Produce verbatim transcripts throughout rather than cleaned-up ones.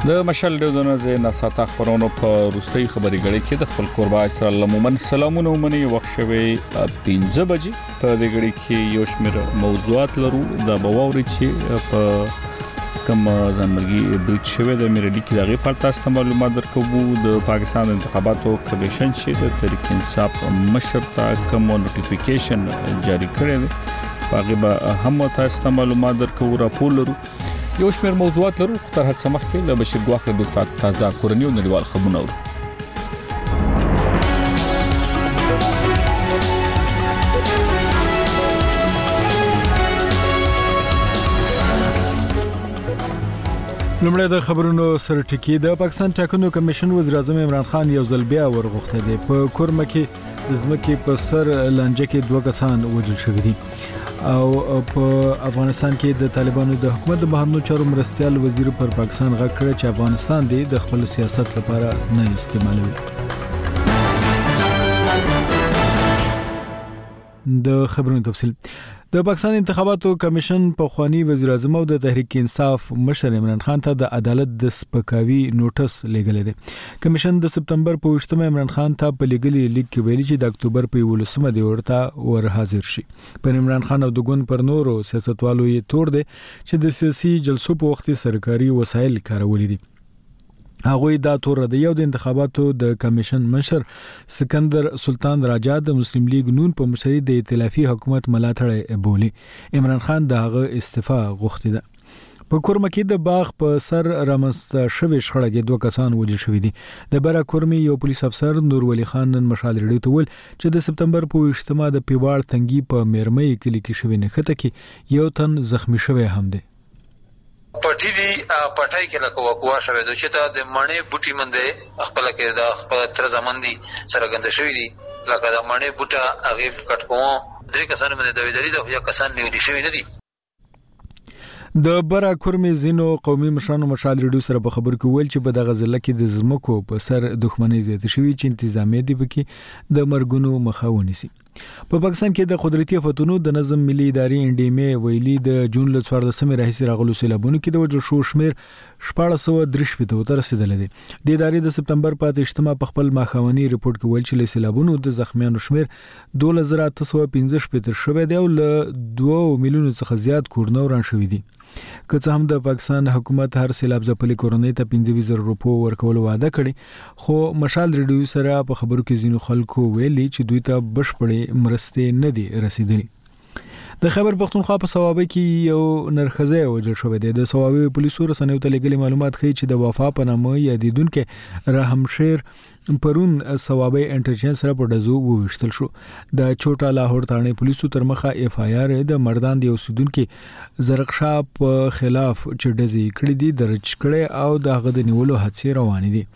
د مشال ډیودنه ز ناساته خبرونو په روستي خبري غړي کې د خپل قربا اسرائیل لمن سلامونه ومني وخت شوي پنځه بجې په دې غړي کې یو شمېر موضوعات لرو د بواوري چې په کوم ځانمرګي بریټ شوی د امریکا کې دغه په تاسو معلومات درکوو د پاکستان انتخاباتو کمیشن چې د تحریک انصاف مشر ته کوم نوټیفیکیشن جاری کړی دی هغه به هم تاسو معلومات درکوو راپور لرو یو شمېر موضوعات لرو تر هڅه مخکې له بشیر ګواخ به سات تازه کورنیو نړیوال خبرونه ورو لمړی د خبرونو سره ټکی د پاکستان ټاکنو کمیشن وزیر اعظم عمران خان یو ځل بیا ورغوښته دی په کورمه کې د ځمکې په سر لانجه کې دوه کسان وژل شوي دي او په افغانستان کې د طالبانو د حکومت د بهرنیو چارو مرستيال وزیر پر پاکستان غږ کړ چې افغانستان دی د خپل سیاست لپاره نه استعمالوي. د خبرونو تفصیل د پاکستان انتخاباتو کمیشن په خواني وزیر اعظم او د تحریک انصاف مشر عمران خان ته د عدالت د سپکاوي نوټس لګلې ده. کمیشن د سپتمبر په وشتمه عمران خان ته په لګلې لیک کې ویلي چې د اکتوبر په ولسمه دی ورته ور حاضر شي. پر عمران خان او د ګوند پر نورو سیاستوالو یې تور دي چې د سیاسي جلسو په وخت سرکاري وسایل کارولې دي. هغه دا تور د یو د انتخاباتو د کمیشن مشر سکندر سلطان راجا د مسلم لیگ نون په مشرۍ د ائتلافي حکومت ملاتړ بولی. عمران خان دغه استعفا غوښتي ده. په کورمه کې د باغ په سر رامسته شوی شخړه کې دوه کسان وژل شوي دي. د برا کورمي یو پولیس افسر نور ولی خان نن مشال ریډیو ته ول چې د سپتمبر په وشتمه د پیواړ تنګي په میرمۍ کلی کې شوی نه خته کې یو تن زخمی شوی هم دی. پټی دی پټای کې لکه وقوا شوه د چې ته د مڼې بوټي منده خپل کې د خپل تر زمان دي سره غند شوی دي لکه د مڼې بوټه هغه کټ کوم درې کسان باندې د ویدري د یو کسان نیول شوی نه دي. د برا کورمي زینو قومي مشرانو مشال ریډیو سره په خبر کې ویل چې په دغه ځل کې د زمکو په سر دښمنۍ زیات شوی چې انتظامی دی بکی د مرګونو مخاوني سي. په پاکستان کې د قدرتي آفتونو د نظم ملي ادارې انډیمه ویلي د جون ل څوارلسمه راهیسې راغلو سیلابونو کې د وجو شو شمیر شپږ سوه درې شپږ ته رسیدلې دي. د ادارې د سپتمبر په اجتماع په خپل ماخاوني ریپورت کې ویل چې له سیلابونو د زخمیانو شمیر دوه هزار اته سوه پنځه شپږ شوی دی او له دوه میلیونو څخه زیات کورنو ران شوی دي. که څه هم د پاکستان حکومت هر سیلاب ځپلې کورنۍ ته پنځه زره روپو ورکول وعده کړي خو مشال ریډیو سره په خبرو کې ځینو خلکو ویلي چې دوی ته بشپړې مرستې نه دي رسیدلې. د خیبر پختونخوا په صوابه کې یو نرخزه وجل شوې ده. د صوابه پولیسو رسنیو ته لګلې معلومات ښیي چې د وفا په نامه یادیدونکو رحمشیر پرون صوابه انټرچینج سره په دزو ووشتل شو. د چوټا لاهور تانه پولیسو تر مخه اف آی آر د مردان دی اوسیدونکو زرقشا په خلاف چې دزي کړی دي درج کړي او دغه د نیولو حادثه روانې دي.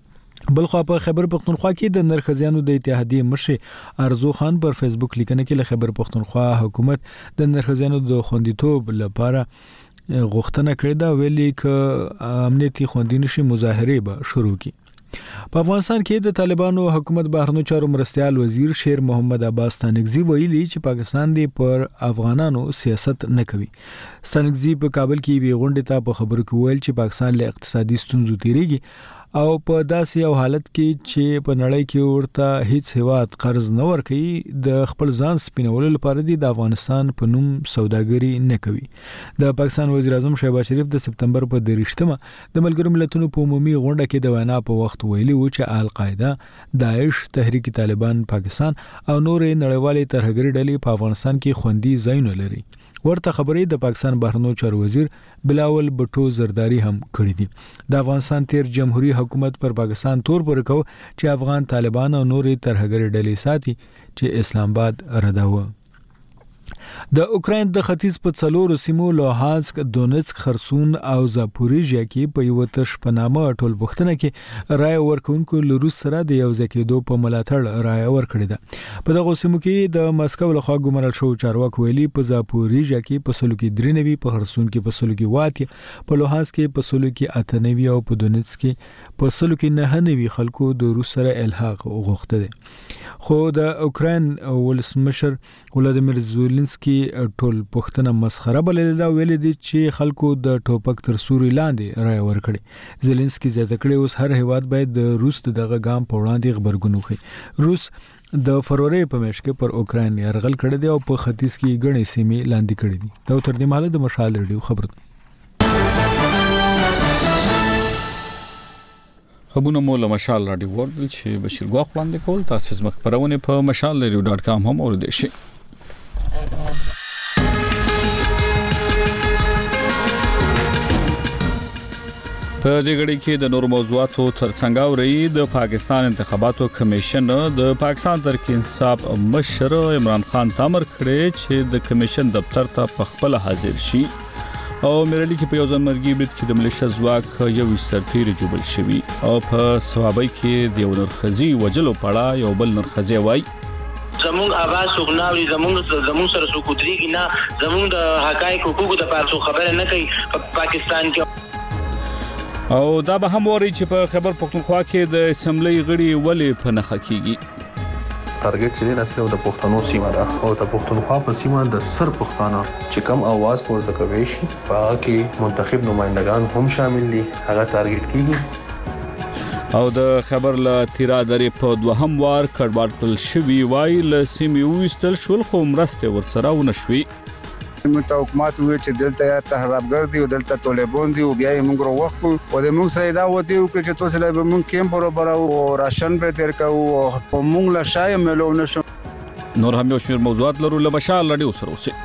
بلخو په خیبر پختونخوا کې د نرخزیانو د اتحادیې مشر ارزو خان پر فیسبوک لیکنه کې له خیبر پختونخوا حکومت د نرخزیانو د خوندیتوب لپاره غوښتنه کړې ده ویلي ک امنیتي خوندینه شي مظاهره به شروع کی. په افغانستان کې د طالبانو حکومت بهرنیو چارو مرستيال وزیر شیر محمد عباس ستانکزی ویلي چې پاکستان دی پر افغانانو سیاست نه کوي. ستانکزی په کابل کې وی غونډه ته په خبرو کې ویل چې پاکستان له اقتصادي ستونزو تیریږي او په داسې یو حالت کې چې په نړۍ کې ورته هیڅ هیواد قرض نه ورکوي د خپل ځان سپینولو لپاره د افغانستان په نوم سوداګري نه کوي. د پاکستان وزیر اعظم شهباز شریف د سپتمبر په دریشتمه د ملګرو ملتونو په عمومي غونډه کې د وینا په وخت ویلي و چې القاعده، داعش، تحریک طالبان پاکستان او نور نړیوالې ترهګري ډلې په افغانستان کې خوندي ځایونه لري. ورته خبرې د پاکستان بهرنیو چارو وزیر بلاول بټو زرداری هم کړې دي. د افغانستان تیر جمهوریت حکومت پر پاکستان تور پر کو چې افغان طالبان او نورې ترهګري ډلې ساتي چې اسلام آباد رداوه. د اوکراین د ختیځ په څلورو سیمو لوهانسک، دونیتسک، خرسون او زاپوریژیا کې په یو تش پنامه ټول پښتنه کې رای ورکونکو له روس سره د یو ځکېدو په ملاتړ رای ورکړی ده. په دغه سیمو کې د مسکو لخوا ګمارل شو چارواکو ویلي په زاپوریژیا کې په سلو کې درې نوي، په خرسون کې په سلو کې واته، په لوهانسک کې په سلو کې اته نوي او په دونیتسک کې په سلو کې نه نوي خلکو د روس سره الحاق غوښته دي. خو د اوکراین ولسمشر ولادیمیر زيلنسکي ټول پښتنه مسخره بللې دا ویل دي چې خلکو د ټوپک تر سوري لاندې رای ورکړي. زيلنسکي زیاته کړي اوس هر هیواد باید د روس دغه ګام په وړاندې خبرګون وکړي. روس د فروری په میاشت کې پر اوکراین یرغل کړی دی او په ختیځ کې غنې سیمې لاندې کړې دي. دا تر دې مهاله د مشال ریډیو خبر ده. خبرونه مو له مشال رادیو ورډل چې بشیر ګواخ وړاندې کول. تاسو زموږ خبرونه په مشال ریډیو ډاټ کام هم اوریدئ شئ. په دې غړي کې د نور موضوعاتو ترڅنګ اوري د پاکستان انتخاباتو کمیشن د پاکستان تحریک انصاف مشر عمران خان تامر کړی چې د کمیشن دفتر ته په خپل حاضر شي او مېرلي کې په یو ځمرګي بریټ کې د ملیشیا ځواک یو سرتیر جوړل شوی او په سوابي کې د یو نرخزي وجلو پړه یو بل نرخزي وای زمون आवाज وګناوري زمون زمون سره سو کوتريږي نه زمون د حقایق حقوقو د پاره خبره نه کوي په پاکستان کې او دا به هم وری چې په خبر پښتونخوا کې د اسمبلی غړي ولې په نخ کېږي. ټارګټ چې نه سره د پښتنو سیمه ده او د پښتونخوا په سیمه د سر پښتانه چې کم आवाज پورته کوي شي په هغه کې منتخب نمائندگان هم شامل دي هغه ټارګټ کیږي. او د خبر له تیرا درې په دوهم وار کډوال شوی وای ل سیمه وستل شول خو مرسته ورسره ونشوي. مته حکومت وی چې دلته یا تهرابګر دی او دلته طالبان دی او بیا یې موږ ورو وخت او د موږ سره دا وتی او چې تاسو له موږ کیم برابر او راشن به تر کو او موږ لا شای ملو نشو. نور هم یو شمېر موضوعات لرو له مشال رادیو سره اوسئ.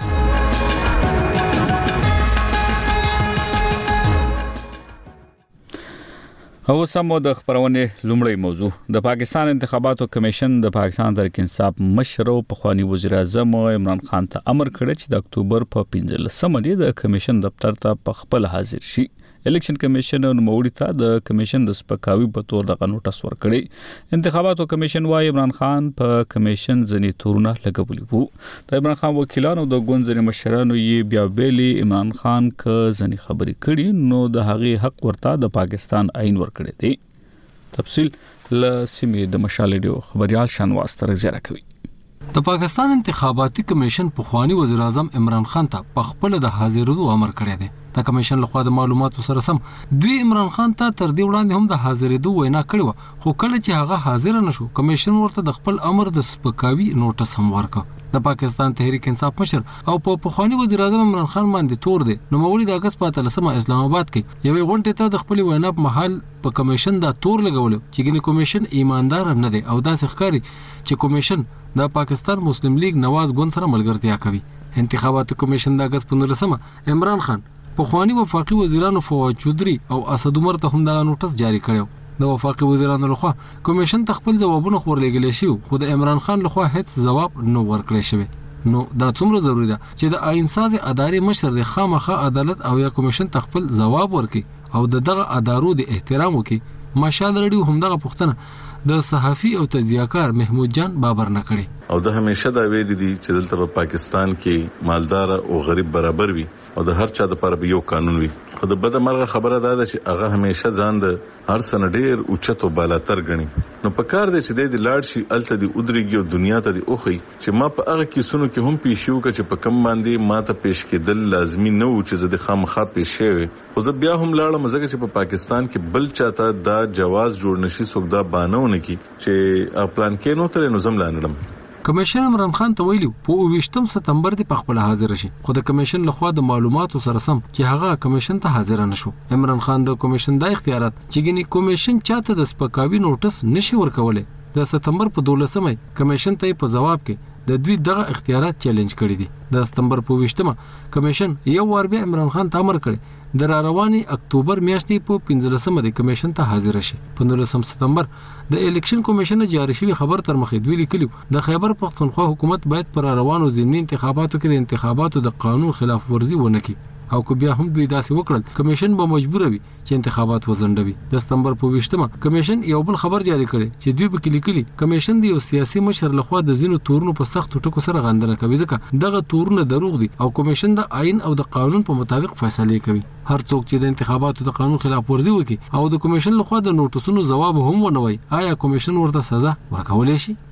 او سمو د خبرونه لومړی موضوع د پاکستان انتخاباتو کمیشن د پاکستان تحریک انصاف مشر او پخوانی وزیر اعظم عمران خان ته امر کړی چې د اکتوبر په پنځلسمه دی د کمیشن دفتر ته په خپل حاضر شي. الیکشن کمیشن نوموړي ته د کمیشن د سپکاوي په تور د نوټس ورکړي. انتخاباتو کمیشن وايي عمران خان په کمیشن ځنی تورونه لګولي وو. د عمران خان وکیلانو د ګوند مشرانو یې بیا ویلي عمران خان ک ځنی خبري کړي نو د هغه حق ورته د پاکستان آئین ورکړي دي. تفصیل ل سیمې د مشالډیو خبريال شانواز تر زیاته کوي. د پاکستان انتخاباتي کمیشن پخوانی وزیر اعظم عمران خان ته په خپل د حاضرېدو امر کړی دی. د کمیشن لخوا د معلوماتو سره سم دوی عمران خان ته تر دې وړاندې هم د حاضرېدو وینا کړې و خو کله چې هغه حاضر نشو کمیشن ورته د خپل امر د سپکاوي نوټس هم ورکړ. د پاکستان تحریک انصاف مشر او په پخوانی وزیر اعظم عمران خان باندې تور دی نو مولوی د اگست په اتلسمه اسلام آباد کې یوې غونډې ته د خپل وینا په محل په کمیشن دا تور لګول چې ګنې کمیشن ایماندار نه دی او دا ښکاری چې کمیشن د پاکستان مسلم لیگ نواز ګوند سره ملګرتیا کوي. انتخاباتي کمیشن د اگست په نولسمه عمران خان پخوانی وفاقي وزیرانو فواد چودري او اسد عمر ته هم دا نوټس جاری کړو. د وفاقي وزیرانو لخوا کمیشن تخپل ځوابونه خورلېګل شي خو د عمران خان لخوا هیڅ ځواب نه ورکړل شوی. نو دا څومره ضروری ده چې د آئین ساز ادارې مشر د خامخا عدالت او یا کمیشن تخپل ځواب ورکړي او دغه ادارو د احترام وکړي. مشال رډیو هم دغه پوښتنه د صحافي او تجزیه‌کار محمود جان بابر نه کړي او د همیشه دا ویل دي چې دلته په پاکستان کې مالدار او غریب برابر وي او د هر چا د لپاره یو قانون وي. خو د بده مرغه خبره ده چې هغه همیشه ځان د هر سن ډیر اوچت او بالاتر غني. نو په کار دی چې د لاړ شي الته د ودرېږي او دنیا ته دی اوخی چې ما په هغه کیسونو کې هم پیښو کې چې په کم باندې ما ته پیش کېدل لازمي نه و چې زه د خامخا پیښ شوی خو زه بیا هم لاړم ځکه چې په پاکستان کې بل چاته دا جواز جوړ نشي څوک دا بانهونه کی چې پلان کې نو تر نو زم لاندم. کمیشن عمران خان ته ویلو په اوویشتم سپتمبر د خپل حاضر شي خو د کمیشن لخوا د معلوماتو سره سم چې هغه کمیشن ته حاضر نشو. عمران خان د کمیشن د اختیارات چې ګنې کمیشن چاته د سپکاوي نوټس نشي ورکولای د سپتمبر په دولسمه کمیشن ته په جواب کې د دوی دغه اختیارات چیلنج کړی دي. د سپتمبر په اوویشتمه کمیشن یو وار بیا عمران خان ته امر کړی د رواني اکتوبر میاشتې په پنځلسمه د کمیشن ته حاضر شي. په نولسم سپتمبر د الیکشن کمیشن جاری شوی خبر تر مخې دوی لیکلو د خیبر پختونخوا حکومت باید پر روانو ضمني انتخاباتو کې د انتخاباتو د قانون خلاف ورزي ونه کړي او کو بیا هم دوی داسې وکړل کمیشن به مجبور وي چې انتخابات وزندوي. د سپتمبر په ویشتمه کمیشن یو بل خبر جاری کړي چې دوی په لیکلي کمیشن د یو سیاسي مشر لخوا د زینو تورونو په سخت ټکو سره غندنه کوي ځکه دغه تورونه دروغ دي او کمیشن د آئین او د قانون په مطابق فیصله کوي. هر څوک چې د انتخاباتو د قانون خلاف ورزي وکړي او د کمیشن لخوا د نوټسونو جواب هم ونه وي آیا کمیشن ورته سزا ورکولای شي؟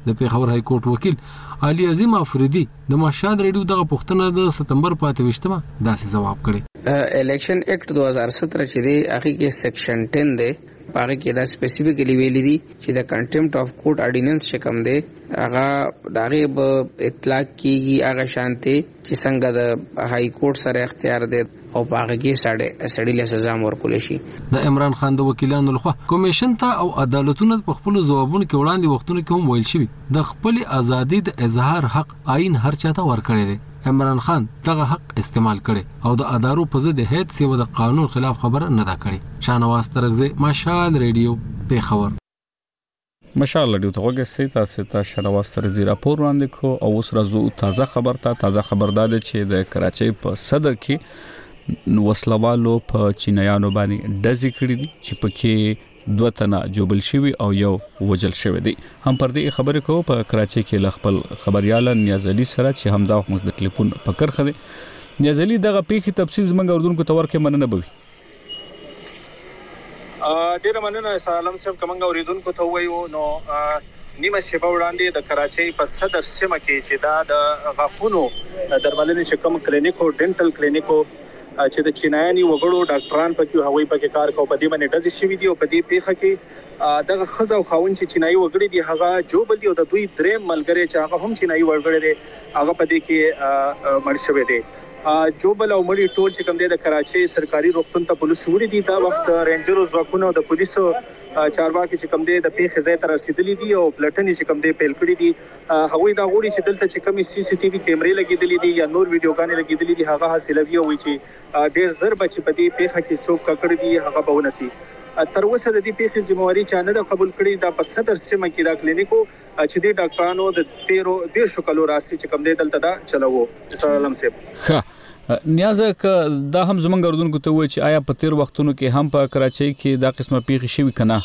د پیښور های کورټ وکیل علي عظیم افریدي د مشهد ریډیو دغه پوښتنه د سپتمبر په اته ویشتمه داسې جواب کړی. الیکشن ایکټ دو هزار سترہ چې دی هغه کې سیکشن ټین دی، هغه کې دا سپیسیفیکلی ویلي دي چې د کنټمپټ اف کورټ اډیننس چې کوم دی هغه دغه به اطلاق کیږي هغه شانته چې څنګه د های کورټ سره اختیار دی او هغه کې سړی سړی له سزا ورکول شي. د عمران خان د وکیلانو لخوا کمیشن ته او عدالتونو په خپل ځوابونو کې وړاندې وختونو کې هم ویل شوی د خپل ازادي د اظهار حق آئین هر چاته ورکړی دی. عمران خان دغه حق استعمال کړي او د ادارو په ضد هیڅ سیو د قانون خلاف خبره نه دا کړي. شاهنواز ترغزی مشال ریډیو پیښور. مشال ریډیو ته وګورئ تاسو ته شاهنواز ترغزی راپور وړاندې کو او اوس راځو تازه خبر ته. تازه خبر دا ده چې د کراچۍ په صدر کې وسلوالو په چینایانو باندې ډزې کړې دي چې پکې دوه تنه جوبل شوی او یو وجل شوی دی. هم پر دې خبرې کو په کراچۍ کې ل خپل خبريال نیاز علي سره چې هم دا موږ د ټلیفون پکړ خدي. نیاز علي دغه پیښې تفصیل زمونږ اردوونکو ته ورکې مننه بوي. ا ډیر مننه سلام صاحب کومنګ اوریدونکو ته وایو نو نیمه شپه وړاندې د کراچۍ په صدر سیمه کې چې دا د غاښونو درملنې چې کوم کلینیک او ډینټل کلینیک چې د چینایي وګړو ډاکټران پکې هوایي پکې کار کوي په دې باندې ډزې شوې دي او په دې پیښه کې دغه خزه او خاون چې چینایي وګړي دي هغه جوبل دي او د دوی درې ملګری چې هغه هم چینایي وګړي دي هغه په دې کې مړ شوی دي. جوبل او مړي ټول چې کوم دي د کراچۍ سرکاري روغتون ته پولیس وړي دي. دا وخت رینجر ځواکونو د پولیسو چارواکي چې کوم دي د پیښې ځای ته رسیدلي دي او پلټنې چې کوم دي پیل کړې دي. هغوی دا غوړي چې دلته چې کومي سی سی ټي وي کیمرې لګېدلې دي یا نور ویډیوګانې لګېدلې دي هغه حاصلوي او چې ډېر زر بچ په دې پیښه کې څوک کړی دي هغه به ونسي. تر اوسه د دې پیښې ذمہواری چا نه قبول کړي. دا په صدر سیمه کې دا کلینیکو چې د ډاکټرانو د تیرو ډیر شو کلو راسي چې کوم دي دلته دا چلوو. سلام صاحب. ها نیازه ک دا هم زمونږ اردوونکو ته وایي چې آیا په تیر وختونو کې هم په کراچۍ کې دا قسمه پیښې شوي کنه؟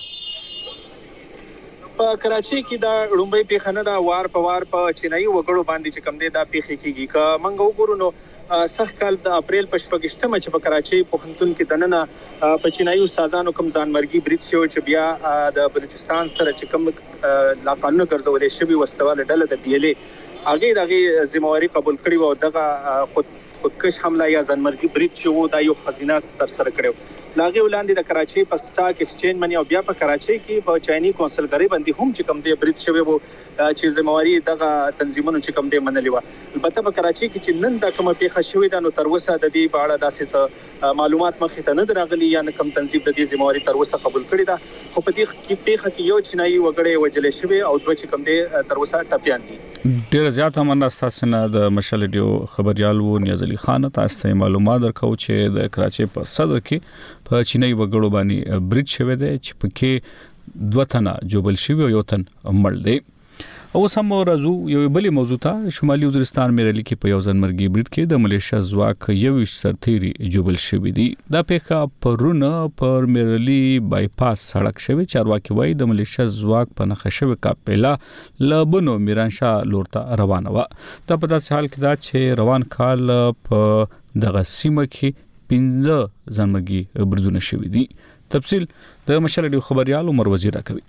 په کراچۍ کې دا لومبۍ پیښه نه دا وار په وار په چینایي وګړو باندې چې کوم دي دا پیښې کیږي. که منګ وګورو نو سخت کال د اپریل په شپږشتمه چې په کراچۍ پوهنتون کې دننه په چینایي استادانو کوم ځانمرګي برید شو چې بیا د بلوچستان سره چې کوم لا قانون ګرځولې شوی وسلواله ډله د بي ال اي هغه دغه ذمہواری قبول کړی او دغه خود خودکش حمله یا ځانمرګي برید شو دا یو خزینه تر سره کړو. لاغي ولاندې د کراچۍ په سٹاک ایکسچینج باندې او بیا په کراچۍ کې په چایني کونسلګری باندې هم چې کوم دی برید شوی وو چې ذمہواری دغه تنظیمونو چې کوم دی منلې و. البته په کراچۍ کې چې نن دا کوم پیښه شوې ده نو تر اوسه د دې په اړه داسې معلومات مخې ته نه درغلي یا نه کوم تنظیم د دې ذمہواری تر اوسه قبول کړی ده. خو په دې کې پیښه کې یو چینایي وګړی وجلې شوی او دوه چې کوم دی تر اوسه ټپيان دي. ډیر زیات هم تاسو نه د مشال ډیو خبريال وو نیاز علي خان تاسو معلومات درکو چې د کراچۍ په صدر کې په چینایي وګړو باندې برید شوی دی چې پکې دوه تنه جوبل شوی او یو تن مړ دی. او سم راځو یو بلی موضوع ته. شمالي وزیرستان میرلی کې په یو ځنمرګي برید کې د ملیشیا ځواک یو سرتيري جوبل شوی دی. دا پیښه پرونه پر میرلی بایپاس سړک شوی. چارواکي وایي د ملیشیا ځواک په نخښه شوی کاپیلا لبنو میرانشاه لورته روانه و. دا په داسې حال کې دا چې روان کال په دغه سیمه کې پنځه ځنمرګي بریدونه شوی دي. تفصیل د مشال ډیو خبريال عمر وزیر راکوي.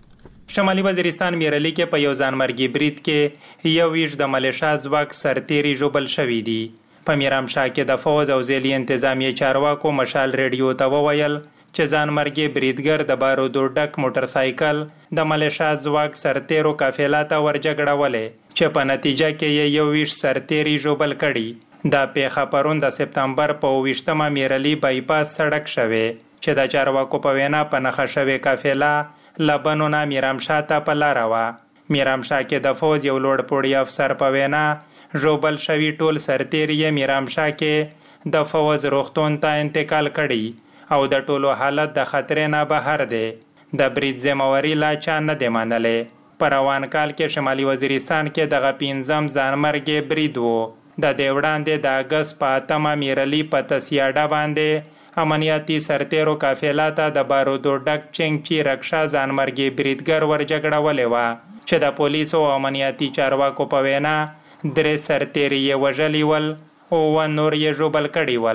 شمالي وزیرستان میرلی کې په یو ځانمرګي برید کې یو ویش د ملیشیا ځواک سرتيري جوبل شوی دی. په میرامشاه کې د فوز او ځيلي انتظامی چارواکو مشال ریډیو ته وویل چې ځانمرګي بریدګر د بارودو ډک موټر سایکل د ملیشیا ځواک سرتيرو قافله ته ورجګړولې چې په نتیجه کې یو ویش سرتيري جوبل کړي. دا پیښه پرون د سپتمبر په ویشتمه میرلی بایپاس سړک شوه چې د چارواکو په وینا په نخښه شوی قافله لبنو نه میرامشاه ته په لار و. میرامشاه کې د فوج یو لوړ پوړی افسر په وینا جوبل شوی ټول سرتيري میرامشاه کې د فوج روغتون ته انتقال کړي او د ټولو حالت د خطر نه بهر دی. د برید ذمہواری لا چا نه دی منلې. په روان کال کې شمالي وزیرستان کې دغه پنځم ځانمرګي برید وو. د دې وړاندې د اگست په اتمه میرلی په تسیاډه باندې امنیتي سرتيرو قافله ته د بارودو ډک چنګچی رکشا ځانمرګي بریدګر ورجګړولې و چې د پولیسو او امنیتي چارواکو په وینا درې سرتيري یې وژلي ول او نور یې جوبل کړي ول.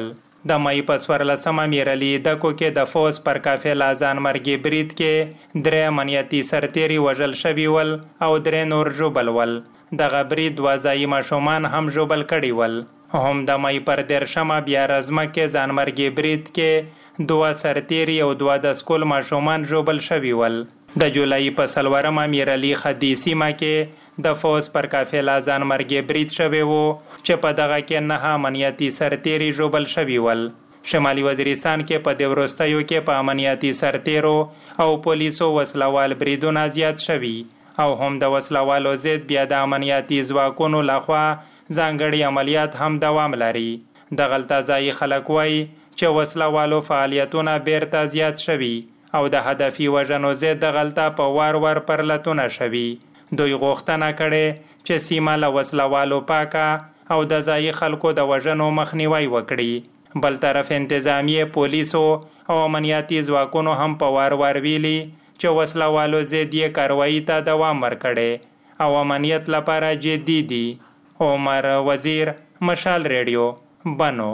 د مې په څوارلسمه میرعلي دکو کې د فوز پر قافله ځان مرګي برید کې درې امنیتي سرتیري وژل شوي ول او درې نور ژوبل ول. دغه برید دوه ځایي ماشومان هم ژوبل کړي ول. هم د مې پر دیرشمه بیا رزمه کې ځان مرګي برید کې دوه سرتیري او دوه د سکول ماشومان ژوبل شوي ول. د جولای په څلورمه میرعلي خدي سیمه کې د فوز پر قافله ځان مرګي برید شوی وو چې په دغه کې نه امنیتي سرتیري ژوبل شوي ول. شمالي وزیرستان کې په دې وروستیو کې په امنیتي سرتیرو او پولیسو وسلوال بریدونه زیات شوي او هم د وسلوالو ضد بیا د امنیتي ځواکونو لخوا ځانګړي عملیات هم دوام لري. دغلته ځایي خلک وایي چې وسلوالو فعالیتونه بیرته زیات شوي او د هدفي وژنو ضد دغلته په وار وار پرلتونه شوي. دوی غوښتنه کړې چې سیمه له وسلوالو پاکه او د ځایي خلکو د وژنو مخنیوي وکړي. بل طرف انتظامیه پولیسو او امنیتي ځواکونو هم په وار وار ویلي چې وسلوالو ضد یې کاروایی ته دوام ورکړي او امنیت لپاره جدي دي. عمر وزیر، مشال ریډیو، بنو.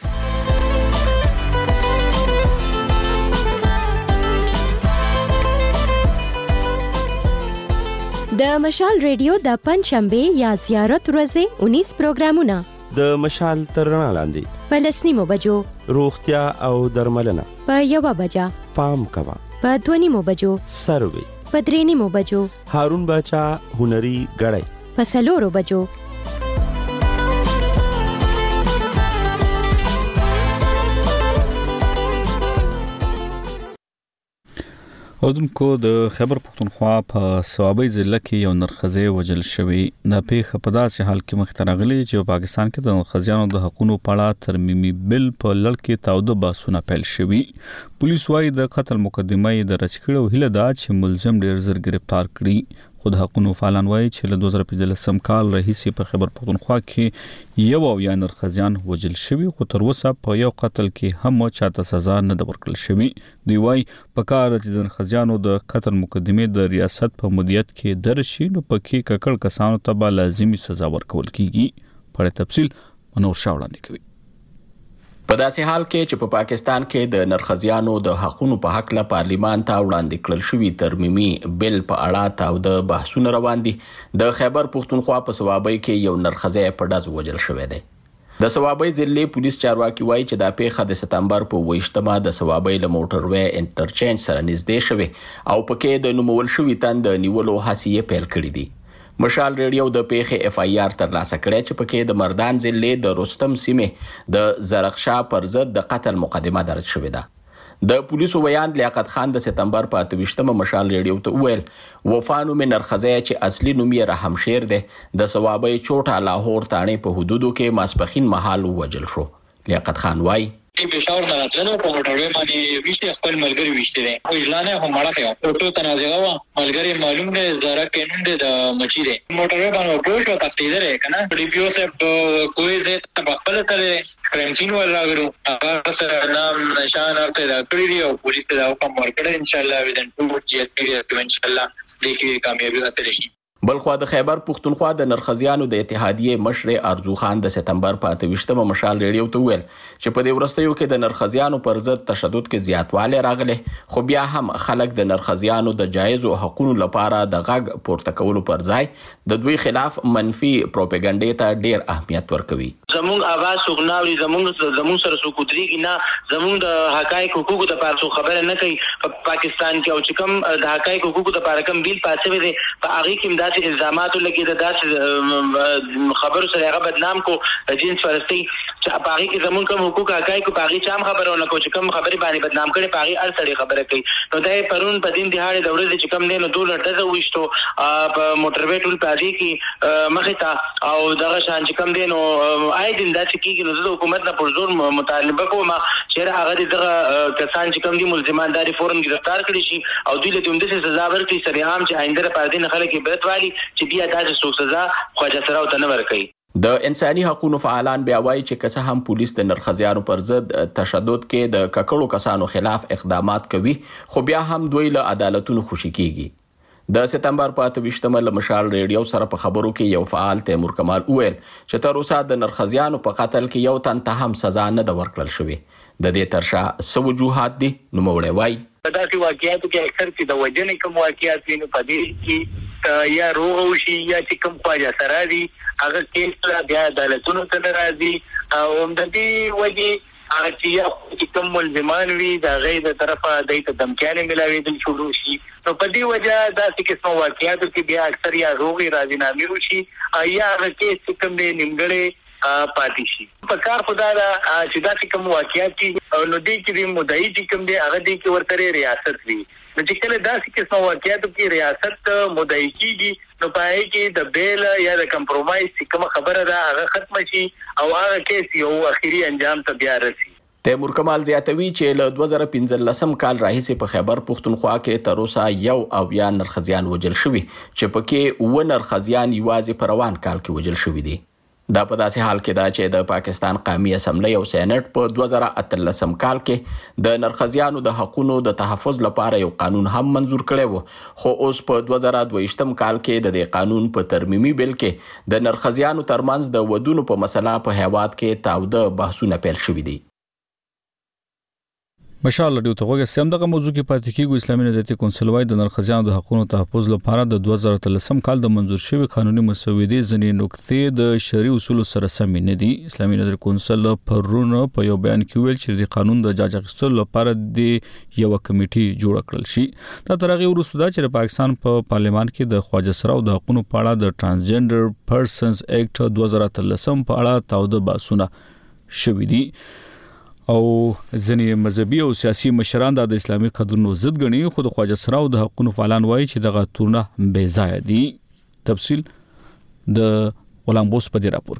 د مشال ریډیو د پنځشنبه یا زیارت ورځې اونیس پروګرامونه د مشال تر رڼا لاندې په لسنیمو بجو روغتیا او درملنه په یوه بجه پام کوا په دوه نیمو بجو سروي په درې نیمو بجو هارون باچا هنري غړی په څلورو بجو اودونکو د خیبر پختونخوا په صوابۍ ضلع کې یو نرخزی وجل شوی. د پیښه په داسې حال کې مخ ته راغلی چې پاکستان کې د نرخزیانو د حقوقو په اړه ترمیمي بل په لړ کې تاوده بحثونه پیل شوي. پولیس وايي د قتل مقدمه یې د رچ کړو هله دا چې ملزم ډیر زر گرفتار کړي. خود حقوقو فعالان وايي چې له دوه زره پنځلسم کال راهیسې په خیبر پختونخوا کې یو او یا نرخزیان وجل شوی، خو تر اوسه په یو قتل کې هم چاته سزا نه ده ورکړل شوی. دوی وايي په کار چې د نرخزیانو د قتل مقدمه د ریاست په مدیریت کې درج شي نو پکې ککړ کسانو ته به لازمي سزا ورکول کیږي. په تفصیل منور شاوړاندې کوي. په داسې حال کې چې په پا پاکستان کې د نرخزیانو د حقوقو په حق له پارلیمان ته وړاندې کړل شوی ترمیمي بل په اړه تاو د بحثونه روان دي. د خیبر پختونخوا په صوابۍ کې یو نرخزی په ډز وجل شوی دی. د صوابۍ ضلع پولیس چارواکي وایي چې دا پیښه د ستمبر په ویشتمه د صوابۍ له موټروي انټرچینج سره نږدې شوی او پکې د نومول شوی تند نیولو هڅې پیل کړې دي. مشال ریډیو د پیښې اف ای آر تر لاسه کړی چې پکې د مردان ضلع د رستم سیمه د زرغشا پر ضد د قتل مقدمه درج شوې ده. د پولیسو ویان لیاقت خان د ستمبر په اته ویشتمه مشال ریډیو ته وویل وفانو من نرخزی چې اصلي نوم یې رحم شیر دی د صوابۍ چوټه لاهور تانې په حدودو کې ماسپخین مهال وجل شو. لیاقت خان وایي پېښور نه راتلنو په موټروي باندې ویشته خپل ملګری ویشته دي خو اعلان هم مړه کړو ټوټو تنازعه وا ملګری معلوم دی زره کینون دی د مچی دی موټروي باندې پروش او تقدیر کنه ډي پی او صاحب کوی زه خپل سره کرنسین ول راغلو هغه سره نام نشان ارته دا کړی دی او پولیس ته حکم ورکړ ان شاء الله ودن ټول چې ان شاء الله د کې کامیابی حاصل شي. بلخوا د خیبر پختونخوا د نرخزیانو د اتحادیې مشر ارزو خان د ستمبر په اته ویشتمه مشال ریډیو ته ویل چې په دې ورستیو کې د نرخزیانو پر ضد تشدد کې زیاتوالی راغلی، خو بیا هم خلک د نرخزیانو د جایزو حقوقو لپاره د غږ پورته کولو پر ځای د دوی خلاف منفي پروپاګاندا ته ډیر اهمیت ورکوي. زموږ اواز وګناوري زموږ زموږ سره سکوتريږي نه زموږ د حقایق حقوقو د پاره خبره نه کوي. په پاکستان کې او چې کوم د حقایق حقوقو د پاره کوم بیل پاسه وي په هغه کې امداد الزامات لګي د داس خبرو سره هغه بدنام کو جنس فرستی چې په هغه کې زموږ کوم حقوق حقایق په هغه چام خبرونه کو چې کوم خبري باندې بدنام کړي په هغه ار سره خبره کوي. نو دا پرون په دین دهاړي د ورځې چې کوم دینو دوه لټه وښتو په موټروي ټول پاجي کې مخه تا او دغه شان چې کوم دینو آی دین دا چې کیږي نو د حکومت نه پر زور مطالبه کوم چې هغه دغه کسان چې کوم دي ملزمان داري فورن گرفتار کړي شي او دوی له دوی د سزا ورکړي سره عام چې آینده پر دین خلک عبرت والی چې بیا داسې څوک سزا خواجه سره وته نه ورکړي. د انساني حقوقو فعالان بیا وایي چې که څه هم پولیس د نرخزیانو پر ضد تشدد کې د ککړو کسانو خلاف اقدامات کوي خو بیا هم دوی له عدالتونو خوشي کیږي. د سپتمبر په اته ویشتمه له مشال ریډیو سره په خبرو کې یو فعال تیمور کمال وویل چې تر اوسه د نرخزیانو په قتل کې یو تن ته هم سزا نه ده ورکړل شوې. د دې ترشا څه وجوهات دي نو موړی وایي. په داسې واقعیاتو کې اکثر چې د وجنې کوم واقعیات وي نو په دې کې یا روغ وشي یا چې کوم خواجه سره دي هغه کیس بیا عدالتونو ته راځي او د دې وجې هغه چې کوم ملزمان وي د هغې د طرفه دوی ته دمکیانې ملاوېدل شروع شي نو په دې وجه داسې قسمه واقعیاتو کې بیا اکثر یا روغې راضینامې وشي یا هغه کیس چې کوم دی نیمګړی پاتې شي. په کار خدا دا چې داسې کوم واقعیات دي نو دې کې د مدعي چې کوم دی هغه دې کې ورته ریاست وي نو چې کله داسې قسمه واقعیاتو کې ریاست مدعي کېږي نو په هغې کې د بیل یا د کمپرومایز چې کومه خبره ده هغه ختمه شي او هغه کیس یو اخري انجام ته بیا رسي. تیمور کمال زیاتوي چې له دوه زره پنځلسم کال راهیسې په خیبر پښتونخوا کې تر اوسه یو اویا نرخزیان وژل شوي چې پکې اووه نرخزیان یوازې په روان کال کې وژل شوي دي. دا په داسې حال کې ده چې د پاکستان قومي اسمبلی او سېنات په دوه زره اتلسم کال کې د نرخزیانو د حقوقو د تحفظ لپاره یو قانون هم منزور کړی و خو اوس په دوه زره دویشتم کال کې د دې قانون په ترمیمي بیل کې د نرخزیانو ترمنځ د ودونو په مسله په هیواد کې تاوده بحثونه پیل شوي دي. مشال ډیو ته وګورئ سم دغه موضوع کې پاتې کیږي. اسلامي نظریاتي کونسل وايي د نرخزیانو د حقوقو تحفظ لپاره د دوه زره اتلسم کال د منزور شوی قانوني مسودې ځینې نقطې د شرعي اصولو سره سم نه دي. اسلامي نظریاتي کونسل پرونه په یو بیان کې ویل چې د قانون د جاج اخیستلو لپاره د یو کمیټي جوړ کړل شي. دا تر هغه وروسته دا چې پاکستان په پارلیمان کې د خواجه سراو د حقوقو په اړه د ترانسجنډر پرسنز ایکټ دوه زره اتلسم په اړه تاوده بحثونه شوي دي او ځینې مذهبي او سیاسي مشران د اسلامي قانونو ضد ګڼي خو د خواجه سراو د حقوقو فعالان وایي چې دغه تورونه بې ځایه دي. تفصیل د غلام بوس په دې راپور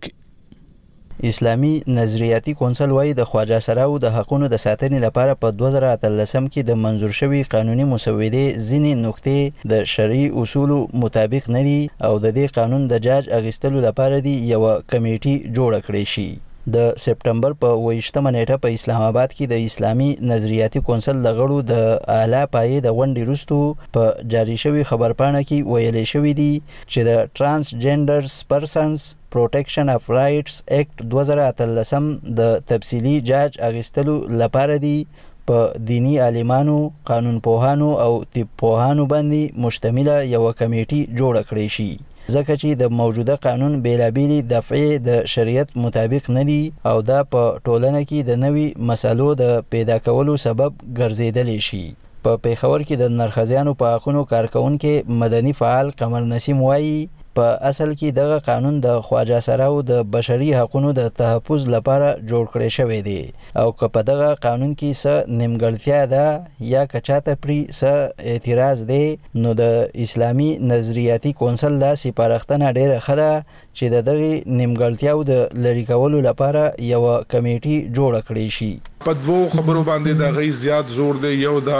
کې. اسلامي نظریاتي کونسل وايي د خواجه سراو د حقوقو د ساتنې لپاره په دوه زره اتلسم کې د منزور شوی قانوني مسودې ځینې نقطې د شرعي اصولو مطابق نه دي او د دې قانون د جاج اخیستلو لپاره دی یو کمیټي جوړ کړی شي. د سپتمبر په اوویشتمه نیټه په اسلام آباد کې د اسلامي نظریاتي کونسل لغړو د اعلی پایې د غونډې وروسته په جاری شوی خبرپاڼه کې ویلې شوی دی چې د ترانسجنډرز پرسنز پروټیکشن اف رائټس ایکټ دوه زره اتلسم د تفصیلی جاج اخیستلو لپاره دی په دینی عالمانو، قانون پوهانو او طب پوهانو باندې مشتمله یو کمیټي جوړ کړی شي ځکه چې د موجوده قانون بیلابېلې دفعې د شریعت مطابق نه دي او دا په ټولنه کې د نوي مسلو د پیدا کولو سبب ګرځېدلی شي. په پیښور کې د نرخزیانو په حقونو کارکونکي مدني فعال قمر نسیم وایي په اصل کې دغه قانون د خواجه سراو د بشري حقوقو د تحفظ لپاره جوړ کړی شوی دی او که په دغه قانون کې څه نیمګړتیا ده یا که چاته پرې څه اعتراض دی نو د اسلامي نظریاتي کونسل دا سپارښتنه ډېره ښه ده چې د دغې نیمګړتیاو د لرې کولو لپاره یوه کمیټي جوړه کړی شي. په دوو خبرو باندې د غي زیات زور دی. یو دا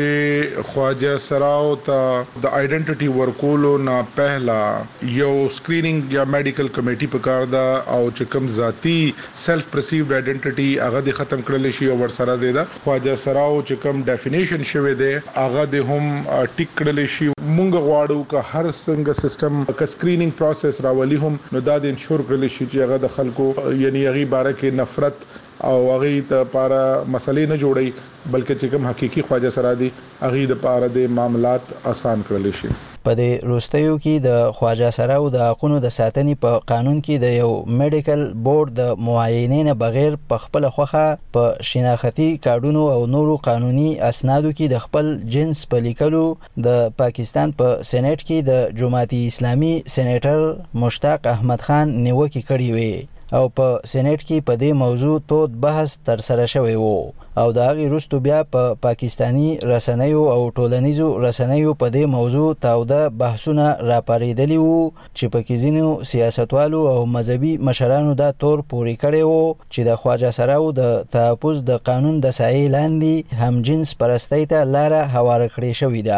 چې خواجه سراو ته د آیډنټیټي ورکولو نه پهلا یو سکرینینګ یا میډیکل کمیټي په کار ده او چې کوم ذاتی سیلف پرسیوډ آیډنټیټي هغه د ختم کړل شي او ورسره دی دا خواجه سراو چې کوم ډیفینیشن شوی دی هغه د هم ټیک کړل شي. مونږ غواړو که هر څنګه سیستم ک سکرینینګ پروسس راولي هم نو دا د انشور کړل شي چې هغه د خلکو یعنی هغه باره کې نفرت او هغه ته لپاره مسلې نه جوړي بلکې چې کوم حقيقي خواجه سره دي هغه د لپاره د معاملات آسان کړل شي. په دې روستیو کې د خواجه سراو د حقوقو د ساتنې په قانون کې د یو میډیکل بورډ د معاینې نه بغیر په خپل خوخه په شناختی کارډونو او نورو قانوني اسنادو کې د خپل جنس په لیکلو د پاکستان په سېنات کې د جماعت اسلامي سېنیټر مشتاق احمد خان نیوکه کړې وې او په سېنات کې په دې موضوع تود بحث تر سره شوی وو او د هغې وروسته بیا په پا پاکستاني رسنیو او ټولنیزو رسنیو په دې موضوع تاوده بحثونه راپارېدلي وو چې پکې ځینو سیاستوالو او مذهبي مشرانو دا تور پورې کړی وو چې د خواجه سراو د تحفظ د قانون د سایې لاندې همجنس پرستۍ ته لاره هواره کړې شوې ده.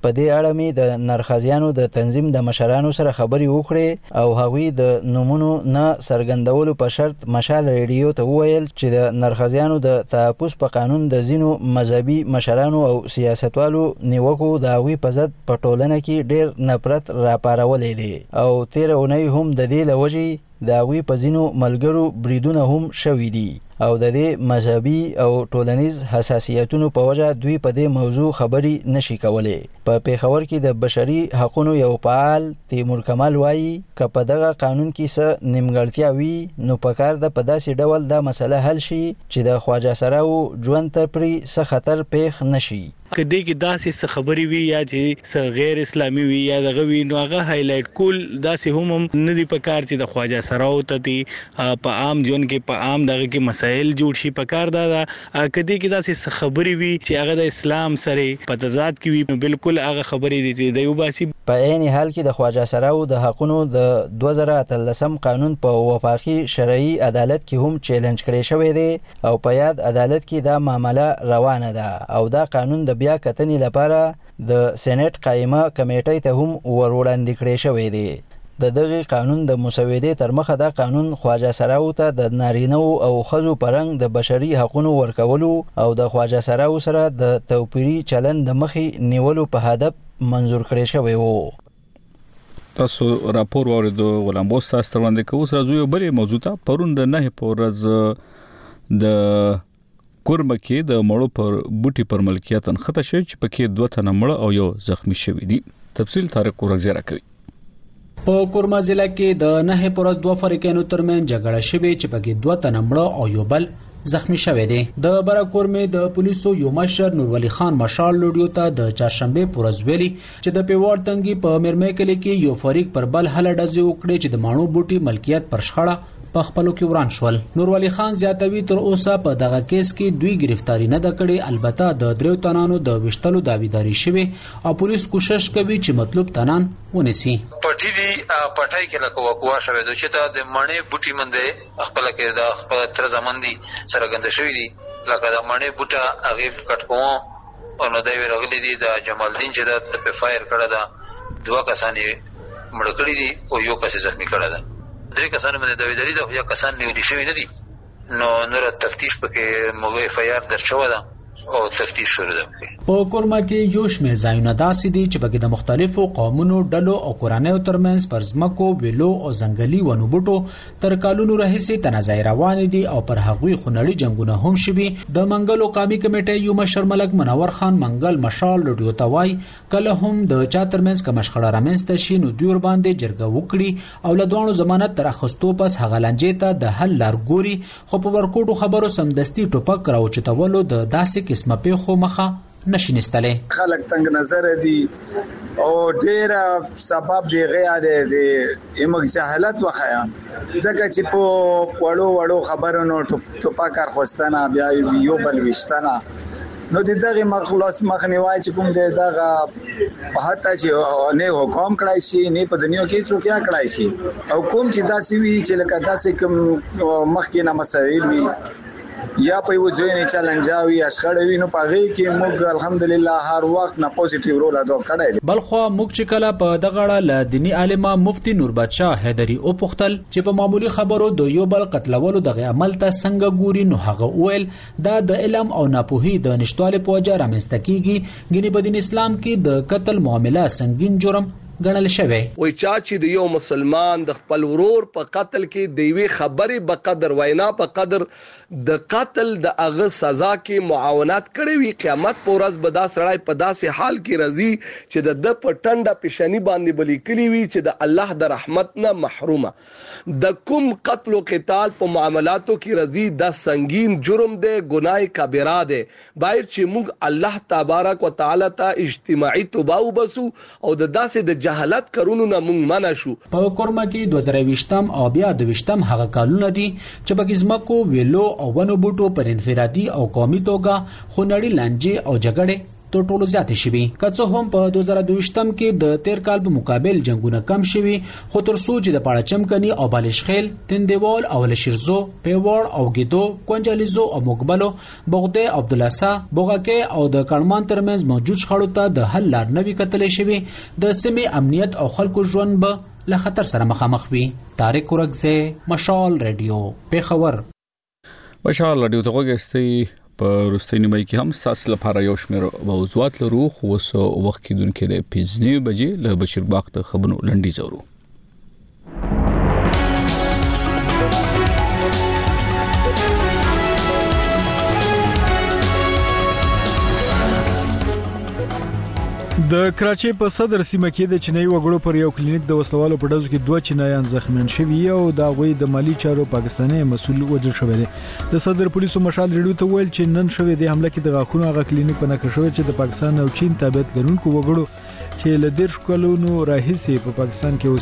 په دې اړه مې د نرخزیانو د تنظیم د مشرانو سره خبرې وکړې او هغوی د نومونو نه څرګندولو په شرط مشال ریډیو ته وویل چې د نرخزیانو د تحفظ په قانون د ځینو مذهبي مشرانو او سیاستوالو نیوکو د هغوی په ضد په ټولنه کې ډېر نفرت راپارولې دي او تېره اونۍ هم د دې له وجې د هغوی په ځینو ملګرو بریدونه هم شوي دي او د دې مذهبي او ټولنیز حساسیتونو په وجه دوی په دې موضوع خبرې نشي کولی. په پیښور کې د بشري حقوقو یو فعال تیمور کمال وایي که په دغه قانون کې څه نیمګړتیا وي نو پکار ده په داسې ډول دا مسله حل شي چې د خواجه سراو ژوند ته پرې څه خطر پیښ نشي. کدی کې داسې څه خبري وي یا چې څه غیر اسلامي وي یا دغه وي نو هغه هایلایټ کول داسې هم هم نه دی پکار چې د خواجه سراو ته دی په عام ژوند کې په عام دغه کې مسائل جوړ شي. پکار دا کدی کې داسې څه خبري وي چې هغه د اسلام سره په تضاد کې وي بالکل هغه خبري دي چې د یو باسي. په عین حال کې د خواجه سراو د حقونو د دوه زره اتلسم قانون په وفاقي شرعي عدالت کې هم چیلنج کړی شوی دی او په یاد عدالت کې دا معامله روانه ده او دا قانون د بیا کتنې لپاره د سېنات قائمه کمیټې ته هم وروړاندې کړی شوی دی. د دغه قانون د مسودې تر مخه دا قانون خواجه سراو ته د نارینه او ښځو پرنګ د بشري حقوقو ورکولو او د خواجه سراو سره د توپیري چلند د مخې نیولو په هدف منظور کړی شوی وو. تاسو راپور اوریدو غلام بوس تاسو ته وړاندې کوو. سره یو بلې موضوع ته پرون د نه پورز د کورمه کې د مړو پر بوټي پر ملکیت انخته شوی چې پکې دوه تنه مړ او یو زخمی شوی دي. تفصیل طارق ورغزیره کوي. په کورما ضلع کې د نه پورز دوه فریقینو ترمن جګړه شوه چې پکې دوه تنه مړ او یو بل زخمی شوی دی. د براکورمه د پولیسو یو مشر نور ولی خان مشال لوډیو ته د چهارشنبه پورز ویلي چې د پیوړ تنګي په مرمه کې کې یو فریق پر بل هله ډزې وکړي چې د مانو بوټي ملکیت پر شخړه په خپلو کې وران شول. نور ولی خان زیاتوي تر اوسه په دغه کیس کې دوی گرفتاری نه د کړي. البته د دریو تنانو د وشتلو داویداری شوی او پولیس کوشش کوي چې مطلوب تنان ونیسي. پټی دی پټای کې لکه وقوا شوی د چې د مڼې بوټي منده خپل کې د خپل تر زمون دي سره غند شوی دي لکه د مڼې بوټه هغه کټ کوم او نو دا ویلغلی دي د جمال الدین چې د په فایر کړه دا دوه کسان مړ کړی دي او یو کس زخمی کړه ده. درې کسان باندې دویداری ده یا کسان نیول شوی نه دي نو نور تفتیش پکې موږ اف آی آر درشو ده او تفتیش شروع ده. په کورما کې یو شمېر ځایونه داسې دي چې پکې د مختلفو قومونو ډلو او کورانیو ترمنځ پر ځمکو ویلو او ځنګلي ونو بوټو تر کالونو راهیسې تنازع روان دي او پر هغوی خونړي جنگونه هم شوي. د منګل قومي کمیټې یو مشر ملک منور خان منګل مشال لډیو توای کله هم د چا ترمنځ کوم شخړه رامنځته شي نو دوی ور باندې جرګه وکړي او له دوه ضمانت تر اخستو پس هغه لنجې ته د حل لار ګوري. خو په ورکوټو خبرو سمدستي ټوپک راوچتولو د داسې قسمه پیښو مخه نشي نستلې. خلک تنگ نظر دي او ډیر سبب دی غیا دی د امک جهالت وخیا ځکه چې په وړو وړو خبرونو ټوپک کار خوستانه بیا یو بل وشتانه نو د دغه مخلص مخنیوي چې کوم دی دغه حتی چې نه حکم کړای شي نه په دنیا کې څوک یا کړای شي او کوم چې داسې وی چې لکه داسې کوم مخکې نه مسایل وي یا په یو ځای نه چیلنجاوي اشخړې وي نو پغې کې موږ الحمدلله هر وخت نه پوزټیو رول ادا کړی. بلخو موږ چې کله په دغه اړه ل دینی عالمه مفتی نور بادشاه حیدری او پختل چې په معمولی خبرو د یو بل قتلولو دغه عمل ته څنګه ګوري نو هغه ویل دا د علم او ناپوهي د نشټوالې په وجه رامنځته کیږي. ګینه په دین اسلام کې د قتل معامله سنگین جرم ګڼل شوی. وای چا چې د یو مسلمان د خپل ورور په قتل کې د وی خبرې په قدر وینا په قدر د قتل د اغه سزا کې معاونت کړي وي قیامت پر ورځ به دا سړی په داسې حال کې راځي چې د د پټنډه پېشنی باندې بلی کلی وي چې د الله د رحمت نه محرومه. د کوم قتل او قتال په معاملاتو کې راځي د سنگین جرم دی ګناه کبیره دی. باید چې موږ الله تبارک وتعالى ته اجتماعي توبه وبسو او د داسې د جهالت کارونو نه موږ منع شو. په کورما کې دوه زره ویشتم او بیا د ویشتم هغه کالونه دي چې په ځمکو ویلو او ونو بوټو پر انفرادي او قومي توګه خونړي لانجې او جګړې تر ټولو زیاتې شوي. که څه هم په دوه زره دویشتم کې د تیر کال په مقابل جنگونه کم شوي، خو تر څو چې د پاړچمکني او بالشخیل، تندیوال او لشیرزو، پیوړ او ګیدو، کونجالیزو او مقبلو، بغده، عبدالعصا، بوغکه او د کړمان ترمنځ موجود شخړو ته د حل لار نه وي کتلی شوي. د سیمې امنیت او خلکو ژوند به له خطر سره مخامخ وي. طارق ورکزه، مشال رادیو، پیښور. مشال رادیو ته وګورئ. په وروستۍ نیمه کې هم ستاسو لپاره یو شمېر موضوعات لرو، خو اوس وخت کېدونکې د پنځه بجې له بشیر باغ د خبرونو لنډیز اورو. د کراچۍ په صدر سیمه کې د چینایي وګړو پر یو کلینیک د وسلوالو په ډزو کې دوه چینایان زخمیان شوي او د هغوی د مالی چارو پاکستاني مسؤل وژل شوی دی. د صدر پولیسو مشال ریډیو ته ویل چې نن شوی د حمله کې د غاښونو هغه کلینیک په نښه شوی چې د پاکستان او چین تابعیت لرونکو وګړو چې له دېرش کلونو راهیسې په پاکستان کې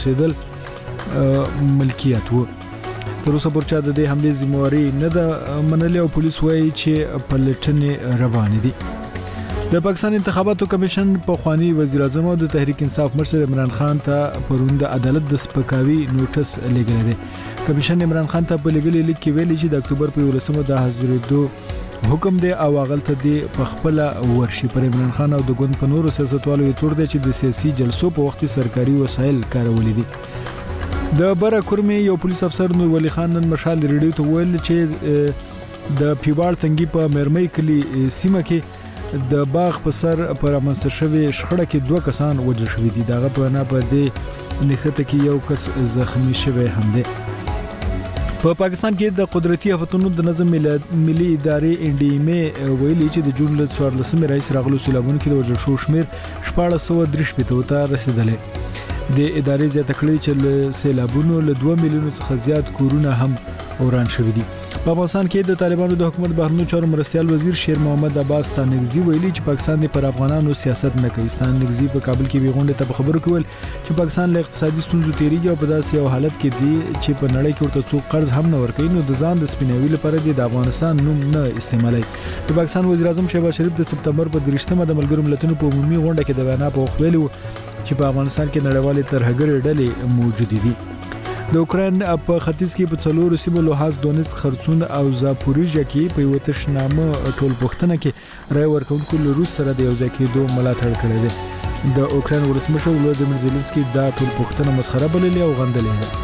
اوسېدل ملکیت وو. تر اوسه پورې چا د دې حملې ذمہواري نه ده منلې او پولیس وایي چې پلټنې روانې دي. د پاکستان انتخاباتو کمیشن په خوانی وزیر اعظم او د تحریک انصاف مشر عمران خان ته پرون د عدالت د سپکاوي نوټس لګل دی. کمیشن عمران خان ته په لګلې لیک کې ویلي چې د اکتوبر په یولسمه د حاضرېدو حکم دی او غلطه دی په خپل ورشي پر عمران خان او د ګوند په نورو سیاستوالو یې تور دی چې د سیاسي جلسو په وخت سرکاري وسایل کارولې دي. د بره کورمې یو پولیس افسر نور ولی خان نن مشال ریډیو ته ویل چې د پیوړ تنګي په مرمۍ کلی سیمه کې د باغ په سر پر امنست شوی شخړه کې دوه کسان وژل شوي دي. دغه په نه په دې نښته کې یو کس زخمی شوی هم دی. په پاکستان کې د قدرتي آفتونو د نظم ملي ادارې ان ډي ام ای ویلي چې د جون ل څوارلسمې رئیس راغلو سیلابونو کې د وژل شو شمیر شپږ سوه درې شپېته ته رسیدلی. د ادارې زیاته کړې چې له سیلابونو له دوه میلیونو څخه زیات کورونه هم وران شوي دي. په افغانستان کې د طالبانو د حکومت بهرنیو چارو مرستیال وزیر شیر محمد عباس ستانکزي ویلي چې پاکستان د پر افغانانو سیاست نه کوي. ستانکزي په کابل کې وی غونډه ته په خبرو کې ویل چې پاکستان له اقتصادي ستونزو تیریږي او په داسې یو حالت کې دی چې په نړۍ کې ورته څوک قرض هم نه ورکوي، نو د ځان د سپیناوي لپاره د افغانستان نوم نه استعمالوي. د پاکستان وزیر اعظم شهباز شریف د سپتمبر په درېشتمه د ملګرو ملتونو په عمومي غونډه کې د وینا په وخت ویلي چې په افغانستان کې نړیوالې ترهګرې ډلې موجودې دي. د اوکراین په ختیځ کې په څلورو سیمو لوهانس، دونیتسک، خرسون او زاپوریژیا کې په یو تشنامه ټولپوښتنه کې رای ورکوونکو له روس سره د یوځای کېدو ملاتړ کړی دی. د اوکراین ولسمشر ولودیمیر زيلنسکي دا ټولپوښتنه مسخره بللې او غندلې ده.